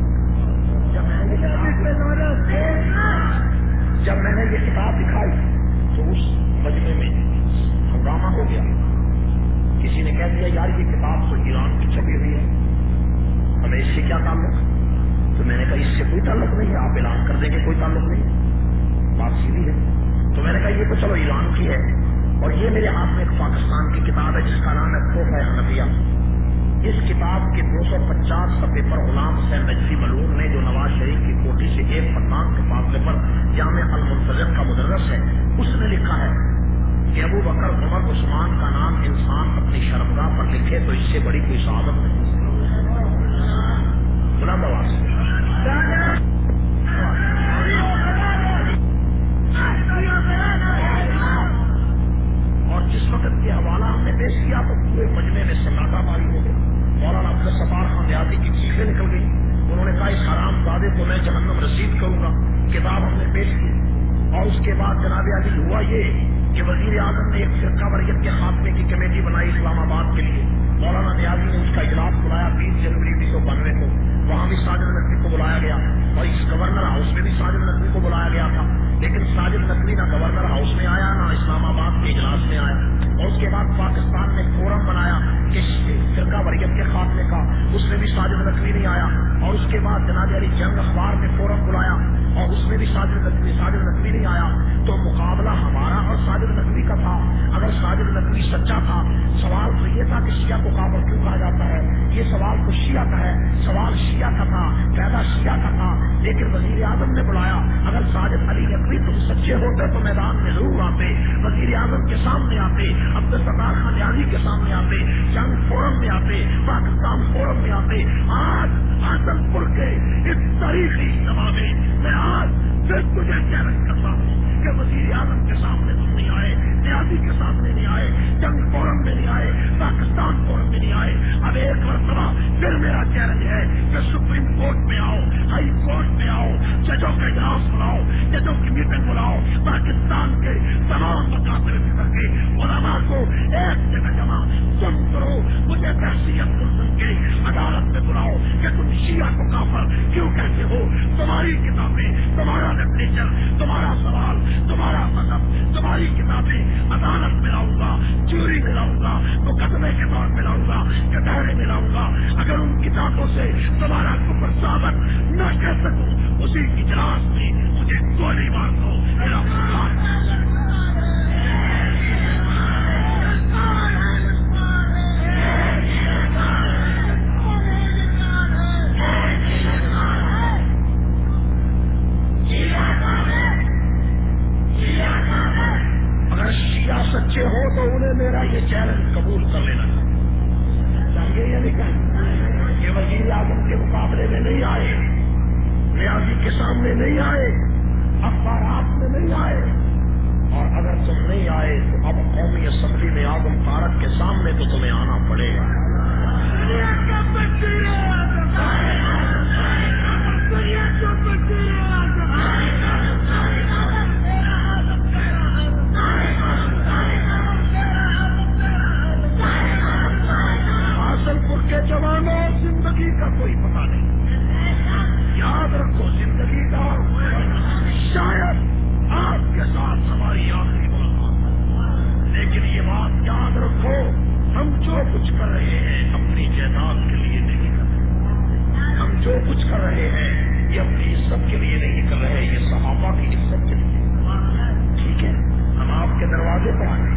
جب میں نے یہ کتاب دکھائی تو اس مجمع میں ہنگامہ ہو گیا۔ کسی نے کہہ دیا یار یہ کتاب تو ایران کی چھپی ہوئی ہے، ہمیں اس سے کیا تعلق؟ تو میں نے کہا اس سے کوئی تعلق نہیں ہے، آپ اعلان کر دیں گے کوئی تعلق نہیں، بات سیدھی ہے۔ تو میں نے کہا یہ تو چلو ایران کی ہے، اور یہ میرے ہاتھ میں ایک پاکستان کی کتاب ہے جس کا نام ہے تحفہ حنفیہ۔ اس کتاب کے 250 صفحے پر غلام حسین نجفی ملعون نے، جو نواز شریف کی کوٹھی سے ایک پٹان کے فاصلے پر جامع المنتظر کا مدرس ہے، اس نے لکھا ہے کہ ابو بکر، عمر، عثمان کا نام انسان اپنی شرمگاہ پر لکھے تو اس سے بڑی کوئی سعادت نہیں۔ بلند آواز سے اور جس وقت یہ حوالہ ہم نے پیش کیا تو پورے مجمع میں سناٹا ماری ہو گیا۔ مولانا عبدالستار خان ریاضی کی چیخیں نکل گئی، انہوں نے کہا اس حرام زادے کو میں جہنم رسید کروں گا۔ کتاب ہم نے پیش کی، اور اس کے بعد جناب علی ہوا یہ کہ وزیر اعظم نے ایک فرقہ واریت کے خاتمے کی کمیٹی بنائی اسلام آباد کے لیے۔ مولانا نیازی نے اس کا اجلاس بلایا 20 جنوری 1992 کو، وہاں بھی ساجد نقوی کو بلایا گیا، اور اس گورنر ہاؤس میں بھی ساجد نقوی کو بلایا گیا تھا، لیکن ساجد نقوی نہ گورنر ہاؤس میں آیا نہ اسلام آباد کے اجلاس میں آیا۔ اور اس کے بعد پاکستان نے فورم بنایا کہ فرقہ واریت کے خاتمے کا، اس میں بھی ساجد نقوی نہیں آیا۔ اور اس کے بعد جناب علی جنگ اخبار نے فورم بلایا، اور اس میں بھی ساجد نقوی نہیں آیا۔ تو مقابلہ ہمارا اور ساجد نقوی کا تھا۔ اگر ساجد نقوی سچا تھا، سوال تو یہ تھا کہ شیعہ کو کافر کیوں کہا جاتا ہے، یہ سوال تو شیعہ کا ہے، سوال شیعہ کا تھا، پیدا شیعہ کا تھا، لیکن وزیر اعظم نے بلایا۔ اگر ساجد علی نقوی تم سچے ہوتے تو میدان میں ضرور آتے، وزیر اعظم کے سامنے آتے، عبدالستار خان ریاضی کے سامنے آتے، جنگ فورم میں آتے، پاکستان فورم میں آتے۔ آج حسن پور کے اس تاریخی اجتماع میں آج پھر تجھے چیلنج کرتا ہوں کہ وزیر اعظم کے سامنے تم نہیں آئے، ریاضی کے سامنے نہیں آئے، جنگ فورم میں نہیں آئے، پاکستان فورم میں نہیں آئے۔ اب ایک مرتبہ پھر میرا چیلنج ہے کہ سپریم کورٹ میں آؤ، ہائی کورٹ میں آؤ، ججوں کا اجلاس بلاؤ، ججوں کی میٹنگ بلاؤ، پاکستان کے تمام مقابلے فکر کے علماء کو ایک جگہ جمع سن کرو، مجھے بحثیت ملزم کے عدالت میں بلاؤ کہ تم شیعہ کو کافر کیوں کہتے ہو۔ تمہاری کتابیں، تمہارا لٹریچر، تمہارا سوال، تمہارا مذہب، تمہاری کتابیں عدالت میں لاؤں گا، چوری میں لاؤں گا، مقدمے کے طور میں لاؤں گا، کٹہرے میں لاؤں گا۔ اگر ان کتابوں سے تمہارا کفر ثابت نہ کر سکوں، اسی اجلاس میں مجھے گولی مار دو۔ اگر شیعہ سچے ہو تو انہیں میرا یہ چیلنج قبول کر لینا چاہیے یا نہیں کہیں؟ یہ وزیر اعظم کے مقابلے میں نہیں آئے، ریاضی کے سامنے نہیں آئے، اخبارات میں نہیں آئے، اور اگر تم نہیں آئے تو اب قومی اسمبلی میں اعظم طارق کے سامنے تو تمہیں آنا پڑے گا۔ کے جوانوں، زندگی کا کوئی پتہ نہیں، یاد رکھو زندگی کا شاید آپ کے ساتھ ہماری آخری ملاقات، لیکن یہ بات یاد رکھو ہم جو کچھ کر رہے ہیں اپنی جائیداد کے لیے نہیں کر رہے، ہم جو کچھ کر رہے ہیں یہ اپنی عزت کے لیے نہیں کر رہے، یہ صحابہ کی عزت کے لیے۔ ٹھیک ہے، ہم آپ کے دروازے پر آئے،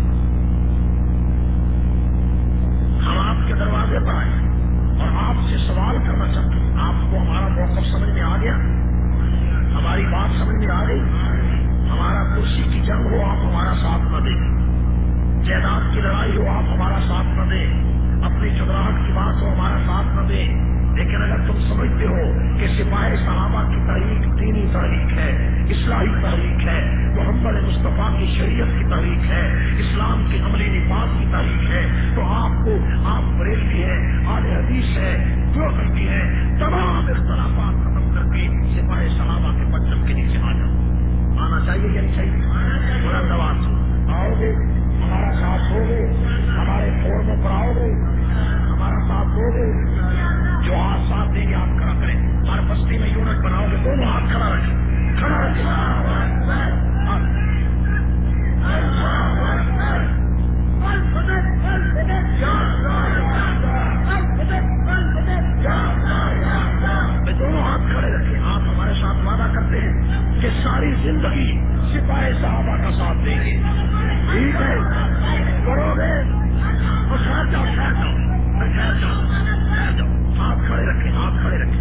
ہم آپ کے دروازے پر آئے اور آپ سے سوال کرنا چاہتے ہیں۔ آپ کو ہمارا موقف سمجھ میں آ گیا؟ ہماری بات سمجھ میں آ گئی؟ ہمارا کرسی کی جنگ ہو آپ ہمارا ساتھ نہ دیں، جائیداد کی لڑائی ہو آپ ہمارا ساتھ نہ دیں، اپنی چودراہٹ کی بات ہو ہمارا ساتھ نہ دیں، لیکن اگر تم سمجھتے ہو کہ سپاہ صحابہ کی تحریک دینی تحریک ہے، اصلاحی تحریک ہے، محمد مصطفیٰ کی شریعت کی تحریک ہے، اسلام کی عملی نفاذ کی تحریک ہے، تو آپ بریلوی ہیں، اہل حدیث ہے، جو کرتی ہے، تمام اختلافات ختم کر کے سپاہ صحابہ کے پرچم کے نیچے آ جاؤ۔ آنا چاہیے یا نہیں چاہیے؟ بلند آواز سے آؤ گے، ہمارا ساتھ دو گے، ہمارے فورموں پر آؤ گے، ہمارا ساتھ دو گے، جو ہاتھ ساتھ دیں گے آپ کھڑا کریں، ہر بستی میں یونٹ بناؤ گے، دونوں ہاتھ کھڑا رکھیں، کھڑا رکھیں۔ دونوں ہاتھ کھڑے رکھیں۔ آپ ہمارے ساتھ وعدہ کرتے ہیں کہ ساری زندگی سپاہ صحابہ کا ساتھ دیں گے، ٹھیک ہے؟ کرو گے اور ٹھہر جاؤ، ٹھہر جاؤ، ٹھہر جاؤ، ٹھہر جاؤ، ہاتھ کھڑے رکھیں، ہاتھ کھڑے رکھیں۔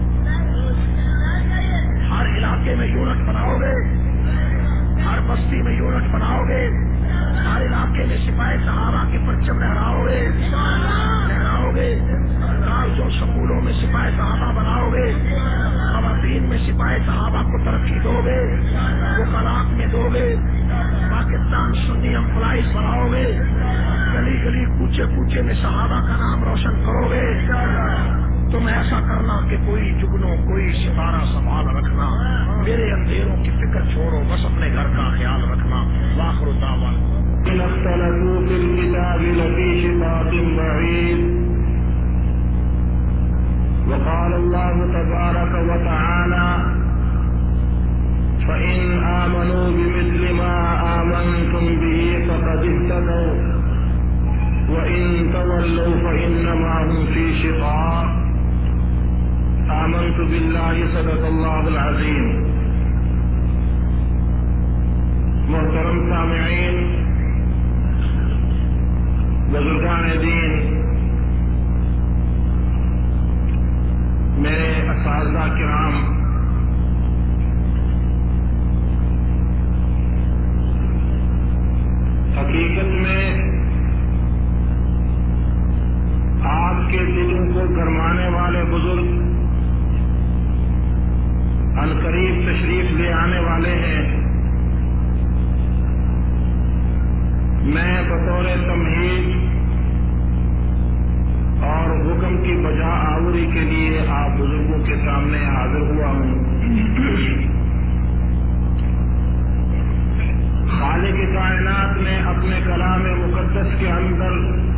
ہر علاقے میں یونٹ بناؤ گے، ہر بستی میں یونٹ بناؤ گے، ہر علاقے میں سپاہ صحابہ کے پرچم لہراؤ گے، لہراؤ گے، جو سکولوں میں سپاہ صحابہ بناؤ گے، خواتین میں سپاہ صحابہ کو ترقی دو گے، وکلاء میں دو گے، پاکستان سنی امپلائیز بناؤ گے، گلی گلی کوچے کوچے میں صحابہ کا نام روشن کرو گے۔ تم ایسا کرنا کہ کوئی جگنو کوئی ستارہ سنبھال رکھنا، میرے اندھیروں کی فکر چھوڑو، بس اپنے گھر کا خیال رکھنا۔ وآخر دعوانا إن اختلفوا في الكتاب لفي شقاق بعيد وقال الله تبارك وتعالى فإن آمنوا بمثل ما آمنتم به فقد اهتدوا وإن تولوا فإنما هم في شقاق آمنت بالله صدق الله العظيم۔ محترم سامعین، بزرگان دین، میرے اساتذہ کرام، حقیقت میں آپ کے دلوں کو گرمانے والے بزرگ عنقریب تشریف لے آنے والے ہیں۔ میں بطور تمہید اور حکم کی بجا آوری کے لیے آپ بزرگوں کے سامنے حاضر ہوا ہوں۔ خالق کائنات نے اپنے کلام مقدس کے اندر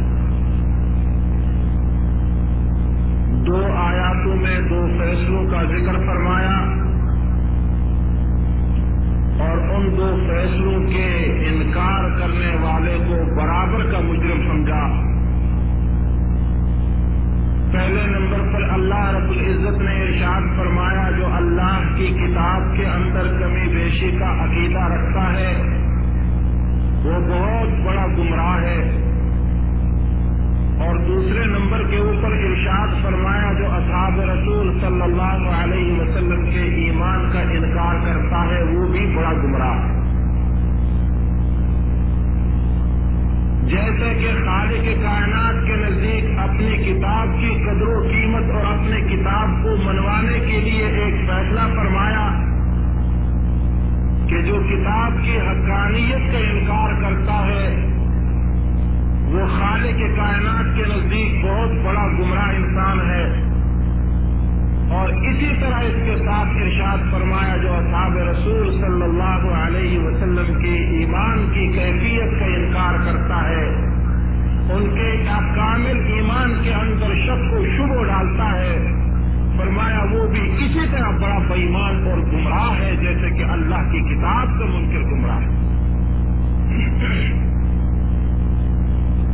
2 آیاتوں میں 2 فیصلوں کا ذکر فرمایا اور ان 2 فیصلوں کے انکار کرنے والے کو برابر کا مجرم سمجھا۔ پہلے نمبر پر اللہ رب العزت نے ارشاد فرمایا جو اللہ کی کتاب کے اندر کمی بیشی کا عقیدہ رکھتا ہے وہ بہت بڑا گمراہ ہے، اور دوسرے نمبر کے اوپر ارشاد فرمایا جو اصحاب رسول صلی اللہ علیہ وسلم کے ایمان کا انکار کرتا ہے وہ بھی بڑا گمراہ ہے۔ جیسے کہ خالق کائنات کے نزدیک اپنی کتاب کی قدر و قیمت اور اپنے کتاب کو منوانے کے لیے ایک فیصلہ فرمایا کہ جو کتاب کی حقانیت کا انکار کرتا ہے وہ خالق کائنات کے نزدیک بہت بڑا گمراہ انسان ہے، اور اسی طرح اس کے ساتھ ارشاد فرمایا جو اصحاب رسول صلی اللہ علیہ وسلم کی ایمان کی کیفیت کا انکار کرتا ہے، ان کے کامل ایمان کے اندر شک و شبہ ڈالتا ہے، فرمایا وہ بھی اسی طرح بڑا بے ایمان اور گمراہ ہے جیسے کہ اللہ کی کتاب سے منکر گمراہ ہے۔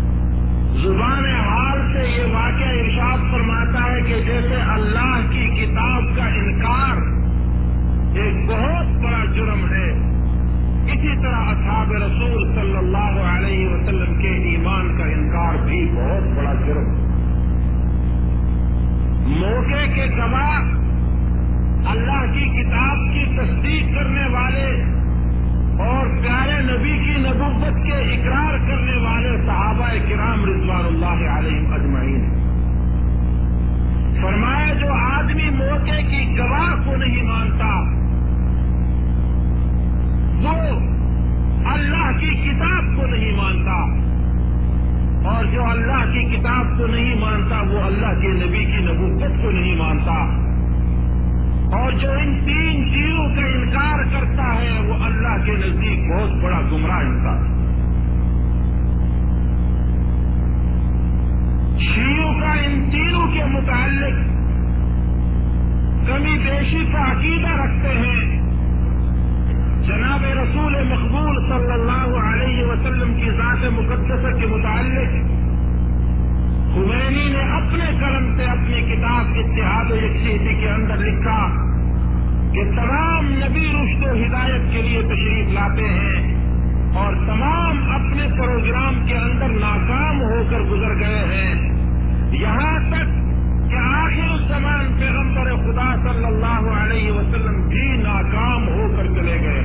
زبان حال سے یہ واقعہ ارشاد فرماتا ہے کہ جیسے اللہ کی کتاب رسول صلی اللہ علیہ وسلم کے ایمان کا انکار بھی بہت بڑا جرم ہے۔ موقع کے گواہ، اللہ کی کتاب کی تصدیق کرنے والے اور پیارے نبی کی نبوت کے اقرار کرنے والے صحابہ کرام رضوان اللہ علیہم اجمعین، فرمایا جو آدمی موقع کی گواہ کو نہیں مانتا وہ اللہ کی کتاب کو نہیں مانتا، اور جو اللہ کی کتاب کو نہیں مانتا وہ اللہ کے نبی کی نبوت کو نہیں مانتا، اور جو ان تین چیزوں کا انکار کرتا ہے وہ اللہ کے نزدیک بہت بڑا گمراہ انسان ہے۔ شیعوں کا ان تینوں کے متعلق کمی بیشی کا عقیدہ رکھتے ہیں۔ جناب رسول مقبول صلی اللہ علیہ وسلم کی ذات مقدسہ کے متعلق خمینی نے اپنے قلم سے اپنی کتاب اتحاد و یکسوئی کے اندر لکھا کہ تمام نبی رشد و ہدایت کے لیے تشریف لاتے ہیں اور تمام اپنے پروگرام کے اندر ناکام ہو کر گزر گئے ہیں، یہاں تک کہ آخر الزمان پیغمبر خدا صلی اللہ علیہ وسلم بھی ناکام ہو کر چلے گئے۔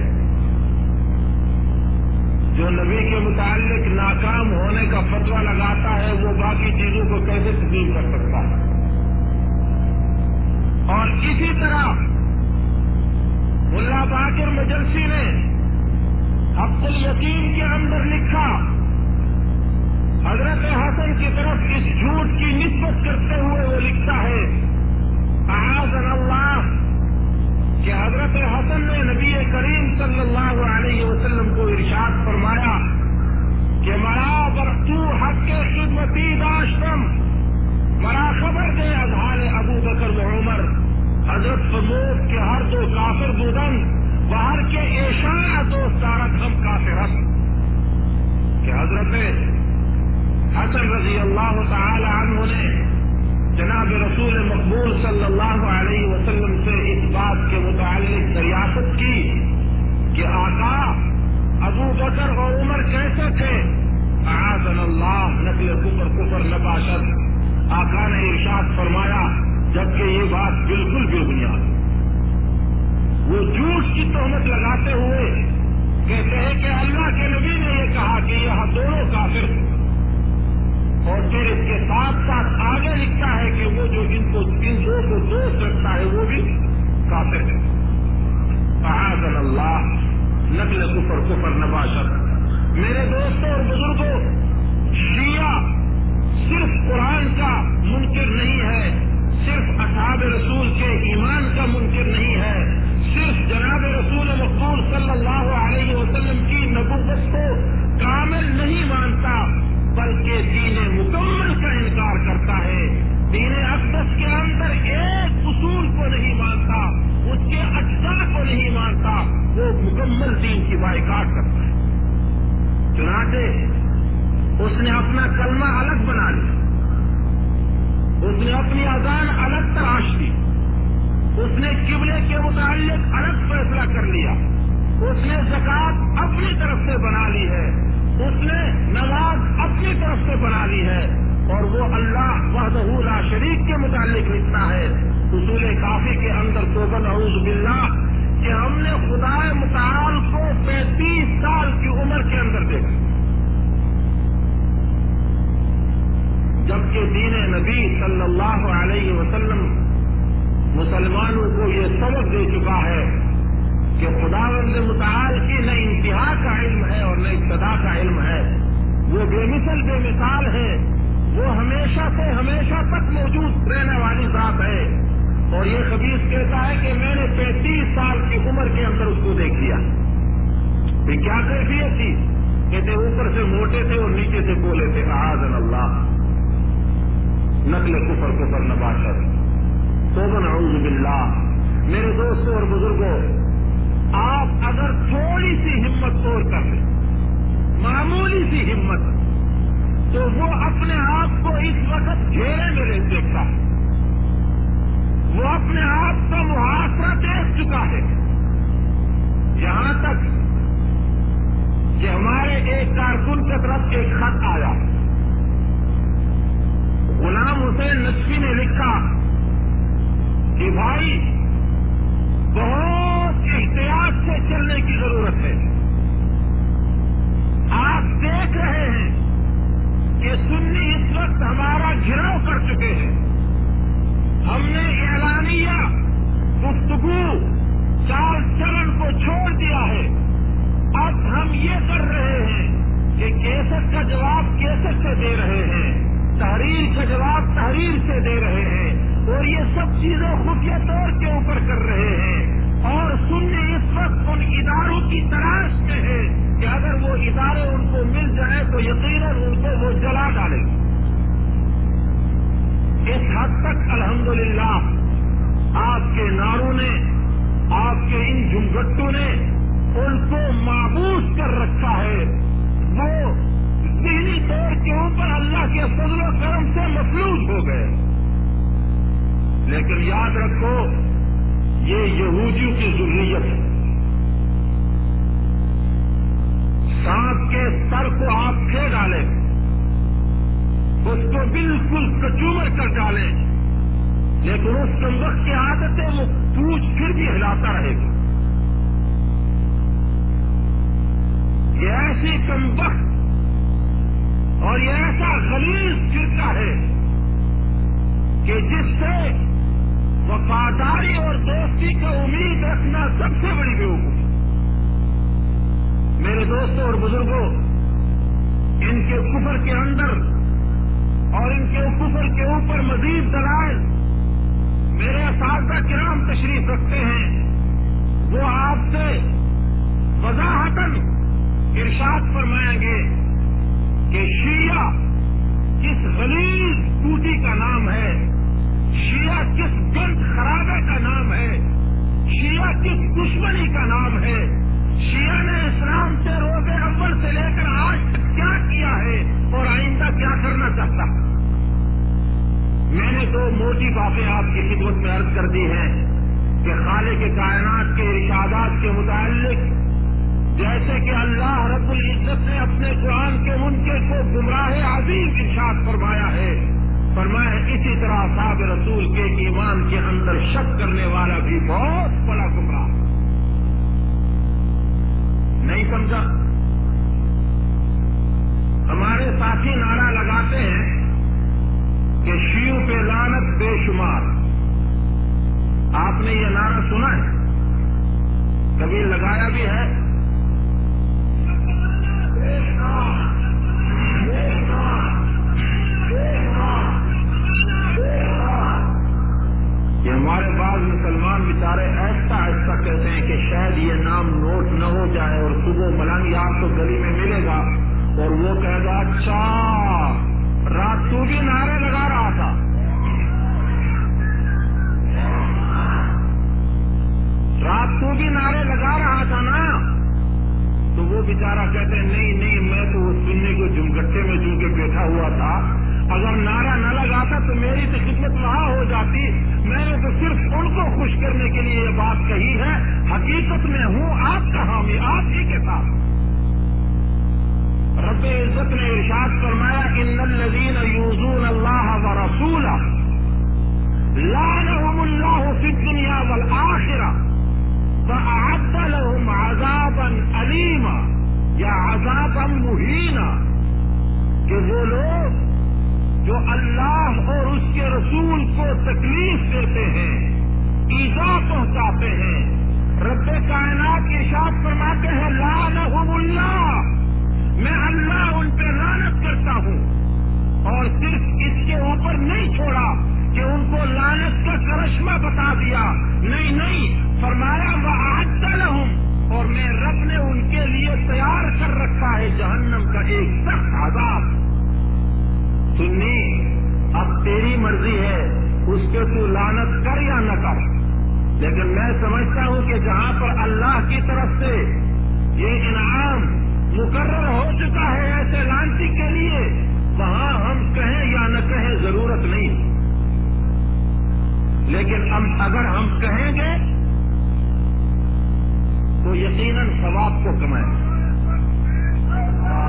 جو نبی کے متعلق ناکام ہونے کا فتویٰ لگاتا ہے وہ باقی چیزوں کو کیسے تسلیم کر سکتا ہے؟ اور اسی طرح ملا باقر مجلسی نے حق الیقین کے اندر لکھا، حضرت حسن کی طرف اس جھوٹ کی نسبت کرتے ہوئے وہ لکھتا ہے اعاذنا اللہ کہ حضرت حسن نے نبی کریم صلی اللہ علیہ وسلم کو ارشاد فرمایا کہ مرا برتو حق کے خدمتی داشتم، مرا خبر دے اذہان ابو بکر و عمر، حضرت فرمود کہ ہر دو کافر بودن باہر کے ایشان دوستارت ہم کافرت، کہ حضرت حسن رضی اللہ تعالی عنہ نے جناب رسول مقبول صلی اللہ علیہ وسلم سے اس بات کے متعلق دریافت کی کہ آقا ابو بکر اور عمر کیسے تھے؟ اعاذنا اللہ نقل کفر نباشد، آقا نے ارشاد فرمایا جبکہ یہ بات بالکل بے بنیاد، وہ جھوٹ کی تہمت لگاتے ہوئے کہتے ہیں کہ اللہ کے نبی نے یہ کہا کہ یہ دونوں کافر تھے، اور پھر اس کے ساتھ ساتھ آگے لکھتا ہے کہ وہ جو ان دو کو دوست رکھتا ہے وہ بھی کافر ہے۔ اعاذنا اللہ نقل کفر نباشد۔ میرے دوستوں اور بزرگوں، شیعہ صرف قرآن کا منکر نہیں ہے، صرف اصحاب رسول کے ایمان کا منکر نہیں ہے، صرف جناب رسول مقبول صلی اللہ علیہ وسلم کی نبوت کو کامل نہیں مانتا بلکہ دین مکمل کا انکار کرتا ہے، دین اقدس کے اندر ایک اصول کو نہیں مانتا، اس کے اجزاء کو نہیں مانتا، وہ مکمل دین کی بائیکاٹ کرتا ہے۔ چنانچہ اس نے اپنا کلمہ الگ بنا لیا، اس نے اپنی اذان الگ تراش دی، اس نے قبلے کے متعلق الگ فیصلہ کر لیا، اس نے زکوٰۃ اپنی طرف سے بنا لی ہے، اس نے نماز اپنی طرف سے بنا لی ہے، اور وہ اللہ وحدہ لا شریک کے متعلق لکھتا ہے اصول کافی کے اندر توبہ نعوذ باللہ کہ ہم نے خدا متعال کو 35 سال کی عمر کے اندر دیکھا، جبکہ دین نبی صلی اللہ علیہ وسلم مسلمانوں کو یہ سبق دے چکا ہے کہ خداوند متعال کی نہ انتہا کا علم ہے اور نہ ابتدا کا علم ہے، وہ بے مثال ہے، وہ ہمیشہ سے ہمیشہ تک موجود رہنے والی ذات ہے، اور یہ خبیث کہتا ہے کہ میں نے 35 سال کی عمر کے اندر اس کو دیکھ لیا۔ یہ کیا کیفیت تھی؟ کہتے اوپر سے موٹے تھے اور نیچے سے بولے تھے۔ اعاذنا اللہ نقل کفر نباشد، توبہ نعوذ باللہ۔ میرے دوستوں اور بزرگوں، آپ اگر تھوڑی سی ہمت توڑ کر لیں، معمولی سی ہمت، تو وہ اپنے آپ کو اس وقت گھیرے میں دیکھتا ہے، وہ اپنے آپ کا محاصرہ دیکھ چکا ہے، یہاں تک کہ ہمارے ایک کارکن کی طرف ایک خط آیا. غلام حسین نقوی نے لکھا کہ بھائی بہت احتیاط سے چلنے کی ضرورت ہے. آپ دیکھ رہے ہیں کہ سنی اس وقت ہمارا گھیراؤ کر چکے ہیں. ہم نے اعلانیہ گفتگو چال چلن کو چھوڑ دیا ہے. اب ہم یہ کر رہے ہیں کہ کیسٹ کا جواب کیسٹ سے دے رہے ہیں, تحریر کا جواب تحریر سے دے رہے ہیں, اور یہ سب چیزیں خفیہ طور کے اوپر کر رہے ہیں. اور سننے اس وقت ان اداروں کی تلاش میں ہے کہ اگر وہ ادارے ان کو مل جائے تو یقیناً ان کو وہ جلا ڈالیں. اس حد تک الحمدللہ آپ کے نعروں نے, آپ کے ان جھمگٹوں نے ان کو مابوس کر رکھا ہے. وہ ذہنی طور کے اوپر اللہ کے فضل و کرم سے مفلوج ہو گئے. لیکن یاد رکھو یہ یہودیوں کی ذریت ہے. سانپ کے سر کو آپ پھیر ڈالیں, اس کو بالکل کچومر کر ڈالیں, لیکن اس کمبخت کی عادت ہے وہ پوچھ پھر بھی ہلاتا رہے گا. یہ ایسی کمبخت اور یہ ایسا غلیظ فرقہ ہے کہ جس سے وفاداری اور دوستی کا امید رکھنا سب سے بڑی بیوقوفی. میرے دوستوں اور بزرگوں, ان کے کفر کے اندر اور ان کے کفر کے اوپر مزید دلائل میرے اساتذہ کرام تشریف رکھتے ہیں. وہ آپ سے وضاحتاً ارشاد فرمائیں گے کہ شیعہ کس غلیظ ٹوٹی کا نام ہے, شیعہ کس گند خرابے کا نام ہے, شیعہ کس دشمنی کا نام ہے, شیعہ نے اسلام سے روز اول سے لے کر آج تک کیا کیا ہے اور آئندہ کیا کرنا چاہتا. میں نے دو موٹی باتیں آپ کی خدمت میں عرض کر دی ہیں کہ خالق کائنات کے ارشادات کے متعلق جیسے کہ اللہ رب العزت نے اپنے قرآن کے منکر کو گمراہ عظیم ارشاد فرمایا ہے, فرمایا اسی طرح اصحاب رسول کے ایمان کے اندر شک کرنے والا بھی بہت بڑا گمراہ. نہیں سمجھا؟ ہمارے ساتھی نعرہ لگاتے ہیں کہ شیعوں پہ لعنت بے شمار. آپ نے یہ نعرہ سنا ہے؟ کبھی لگایا بھی ہے؟ یہ ہمارے بعض مسلمان بیچارے ایسا ایسا کہتے ہیں کہ شاید یہ نام نوٹ نہ ہو جائے اور صبح ملنگ آپ کو گلی میں ملے گا اور وہ کہے گا اچھا رات تو بھی نعرے لگا رہا تھا. رات تو بھی نعرے لگا رہا تھا نا. تو وہ بیچارہ کہتے ہیں نہیں میں تو وہ سننے کو جمگٹے میں جم کے بیٹھا ہوا تھا, اگر نعرہ نہ لگاتا تو میری تو خدمت وہاں ہو جاتی. میں نے تو صرف ان کو خوش کرنے کے لیے یہ بات کہی ہے, حقیقت میں ہوں آپ کا حامی, آپ ہی کے ساتھ. رب عزت نے ارشاد فرمایا ان الذین یؤذون اللہ ورسولہ لعنہم اللہ فی الدنیا والآخرہ فأعد لهم عذابا علیما یا عذابا مہینا. کہ وہ لوگ جو اللہ اور اس کے رسول کو تکلیف دیتے ہیں, ایذا پہنچاتے ہیں, رب کائنات ارشاد فرماتے ہیں لعنہم اللہ, میں اللہ ان پہ لعنت کرتا ہوں. اور صرف اس کے اوپر نہیں چھوڑا کہ ان کو لعنت کا کرشمہ بتا دیا, نہیں فرمایا وأعد لهم, اور میں رب نے ان کے لیے تیار کر رکھا ہے جہنم کا ایک سخت عذاب. سنی اب تیری مرضی ہے اس پہ تو لعنت کر یا نہ کر, لیکن میں سمجھتا ہوں کہ جہاں پر اللہ کی طرف سے یہ انعام مقرر ہو چکا ہے ایسے لعنتی کے لیے, وہاں ہم کہیں یا نہ کہیں ضرورت نہیں. لیکن اگر ہم کہیں گے تو یقیناً ثواب کو کمائیں.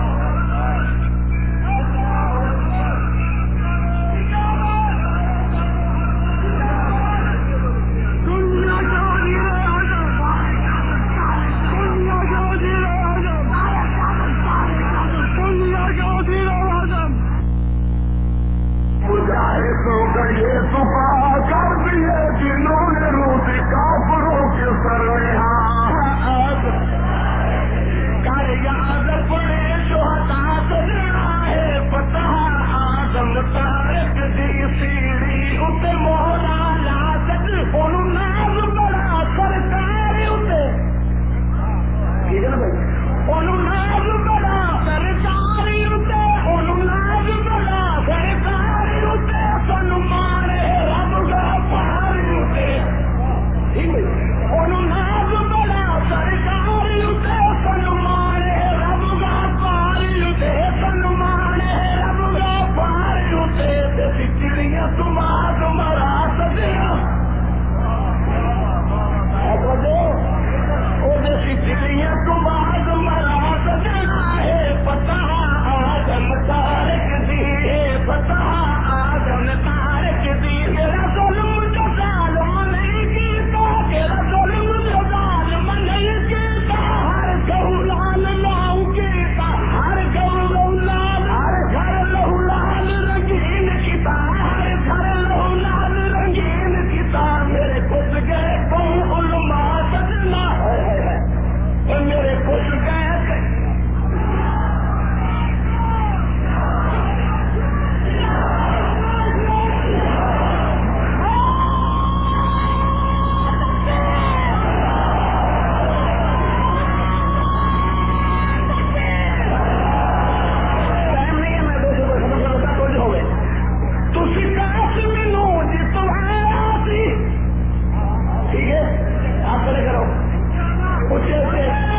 ٹھیک ہے آپ کھڑے کرو اچھے سے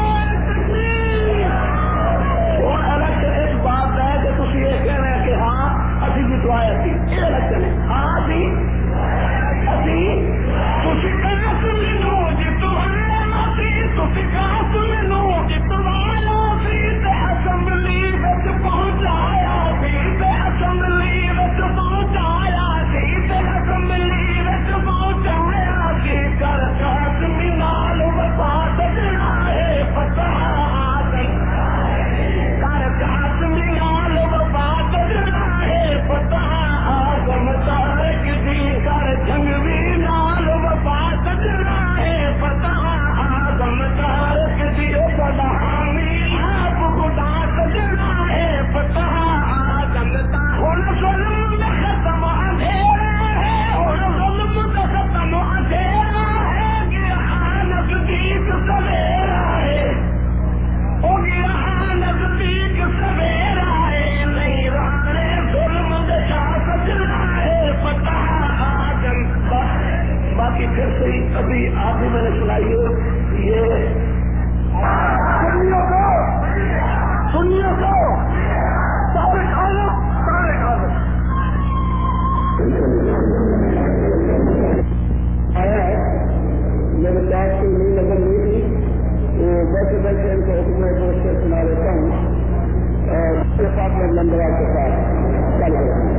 الیکشن اس بات ہے کہ تھی یہ کہنا ہے کہ ہاں ابھی جتوایا سی یہ الیکشن ہے ہاں ابھی پھر سے ابھی آپ بھی میں نے سنائی ہے یہ سنیوں کو سارے کھانا آیا ہے میرے پاس کوئی نہیں نظر نہیں تھی تو بیٹھے بیٹھے ان کو حکم دوست سے سنا لیتا ہوں میرے ساتھ میں نندرا کے ساتھ چل رہا ہوں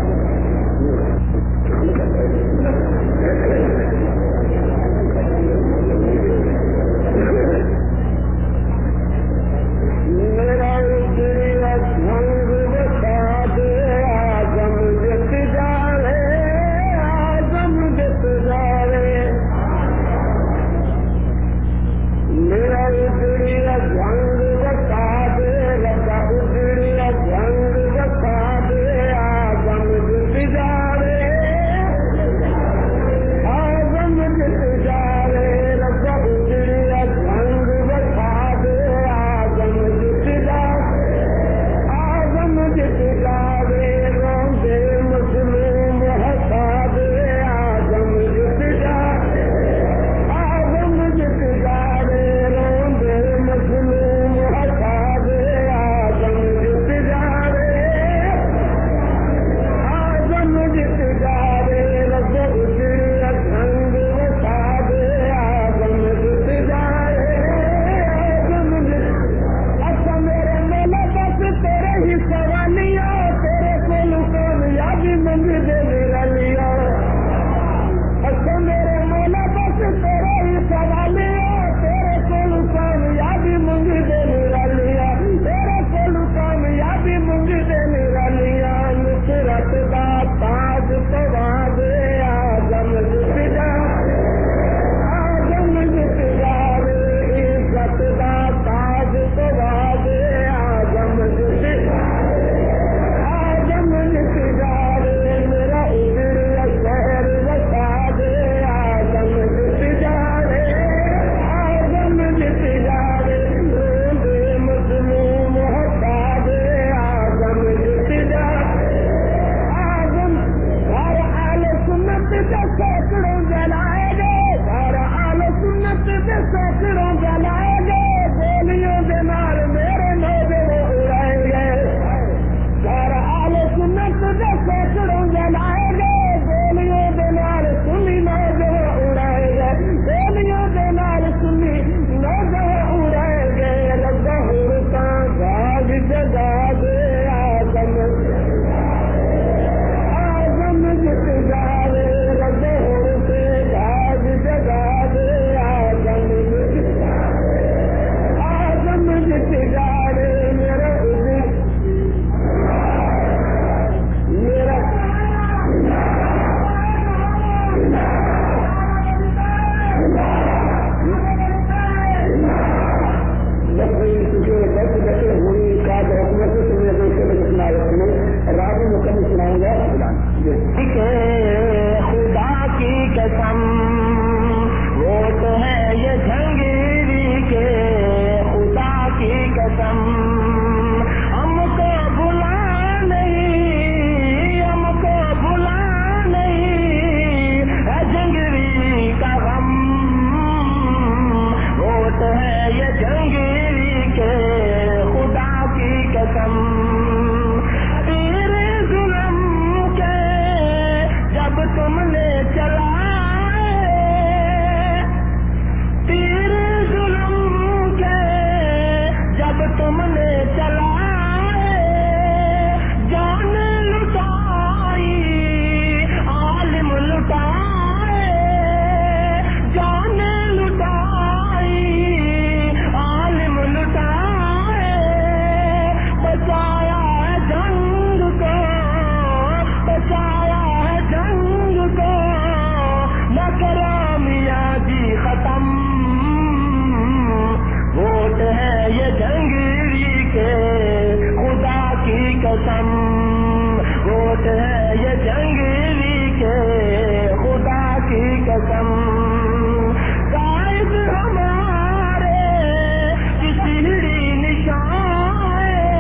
قسم ووٹ ہے یہ جنگلی کے خدا کی قسم قائد ہمارے کسی نشان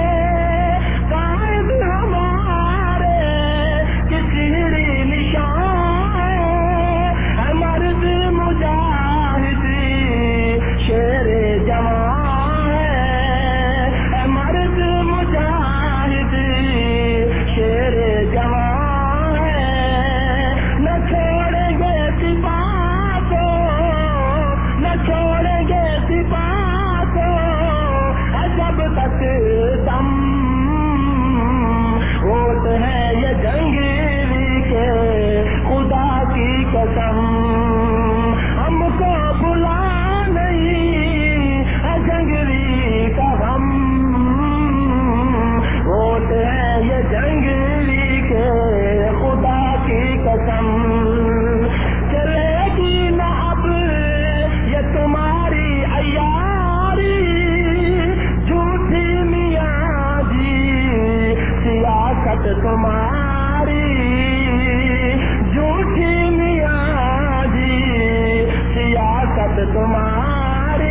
قائد ہمارے کسی نشان مرد مجاہدی شیر جوان ہے مرد مجاہدی شیر جوان ہے نہ چھوڑیں گے سپاہ کو نہ چھوڑیں گے سپاہ کو جب تک دم ووٹ ہے یہ جنگلی کے خدا کی قسم ہم کو بلا نہیں جنگلی کا غم ووٹ ہے یہ جنگلی کے خدا کی قسم چلے گی نہ اب یہ تمہاری عیاری جھوٹی میاں جی سیاست تمہاری جھوٹی میاں جی سیاست تمہاری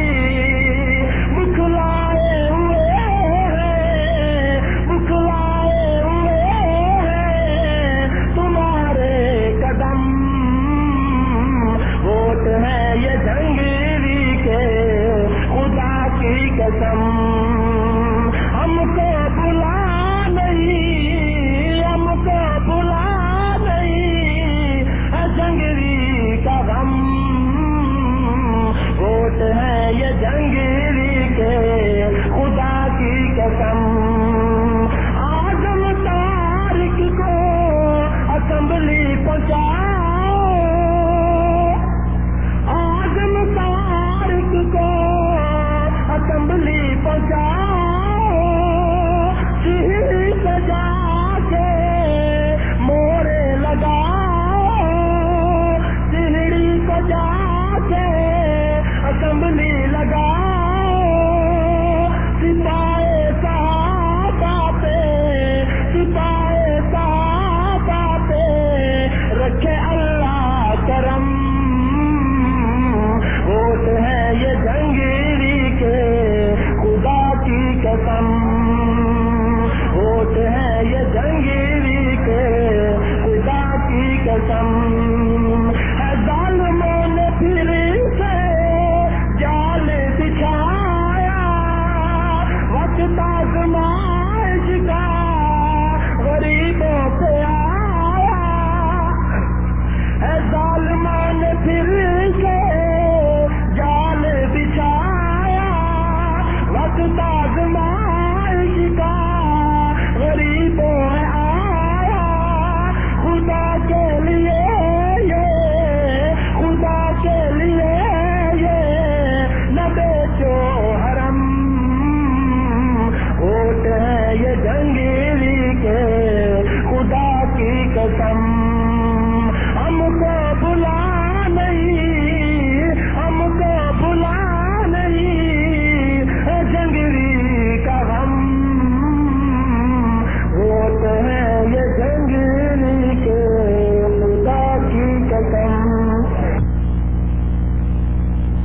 بکھلائے ہوئے ہیں بکھلائے ہوئے ہیں تمہارے قدم ووٹ ہے یہ جنگلی کے خدا کی قسم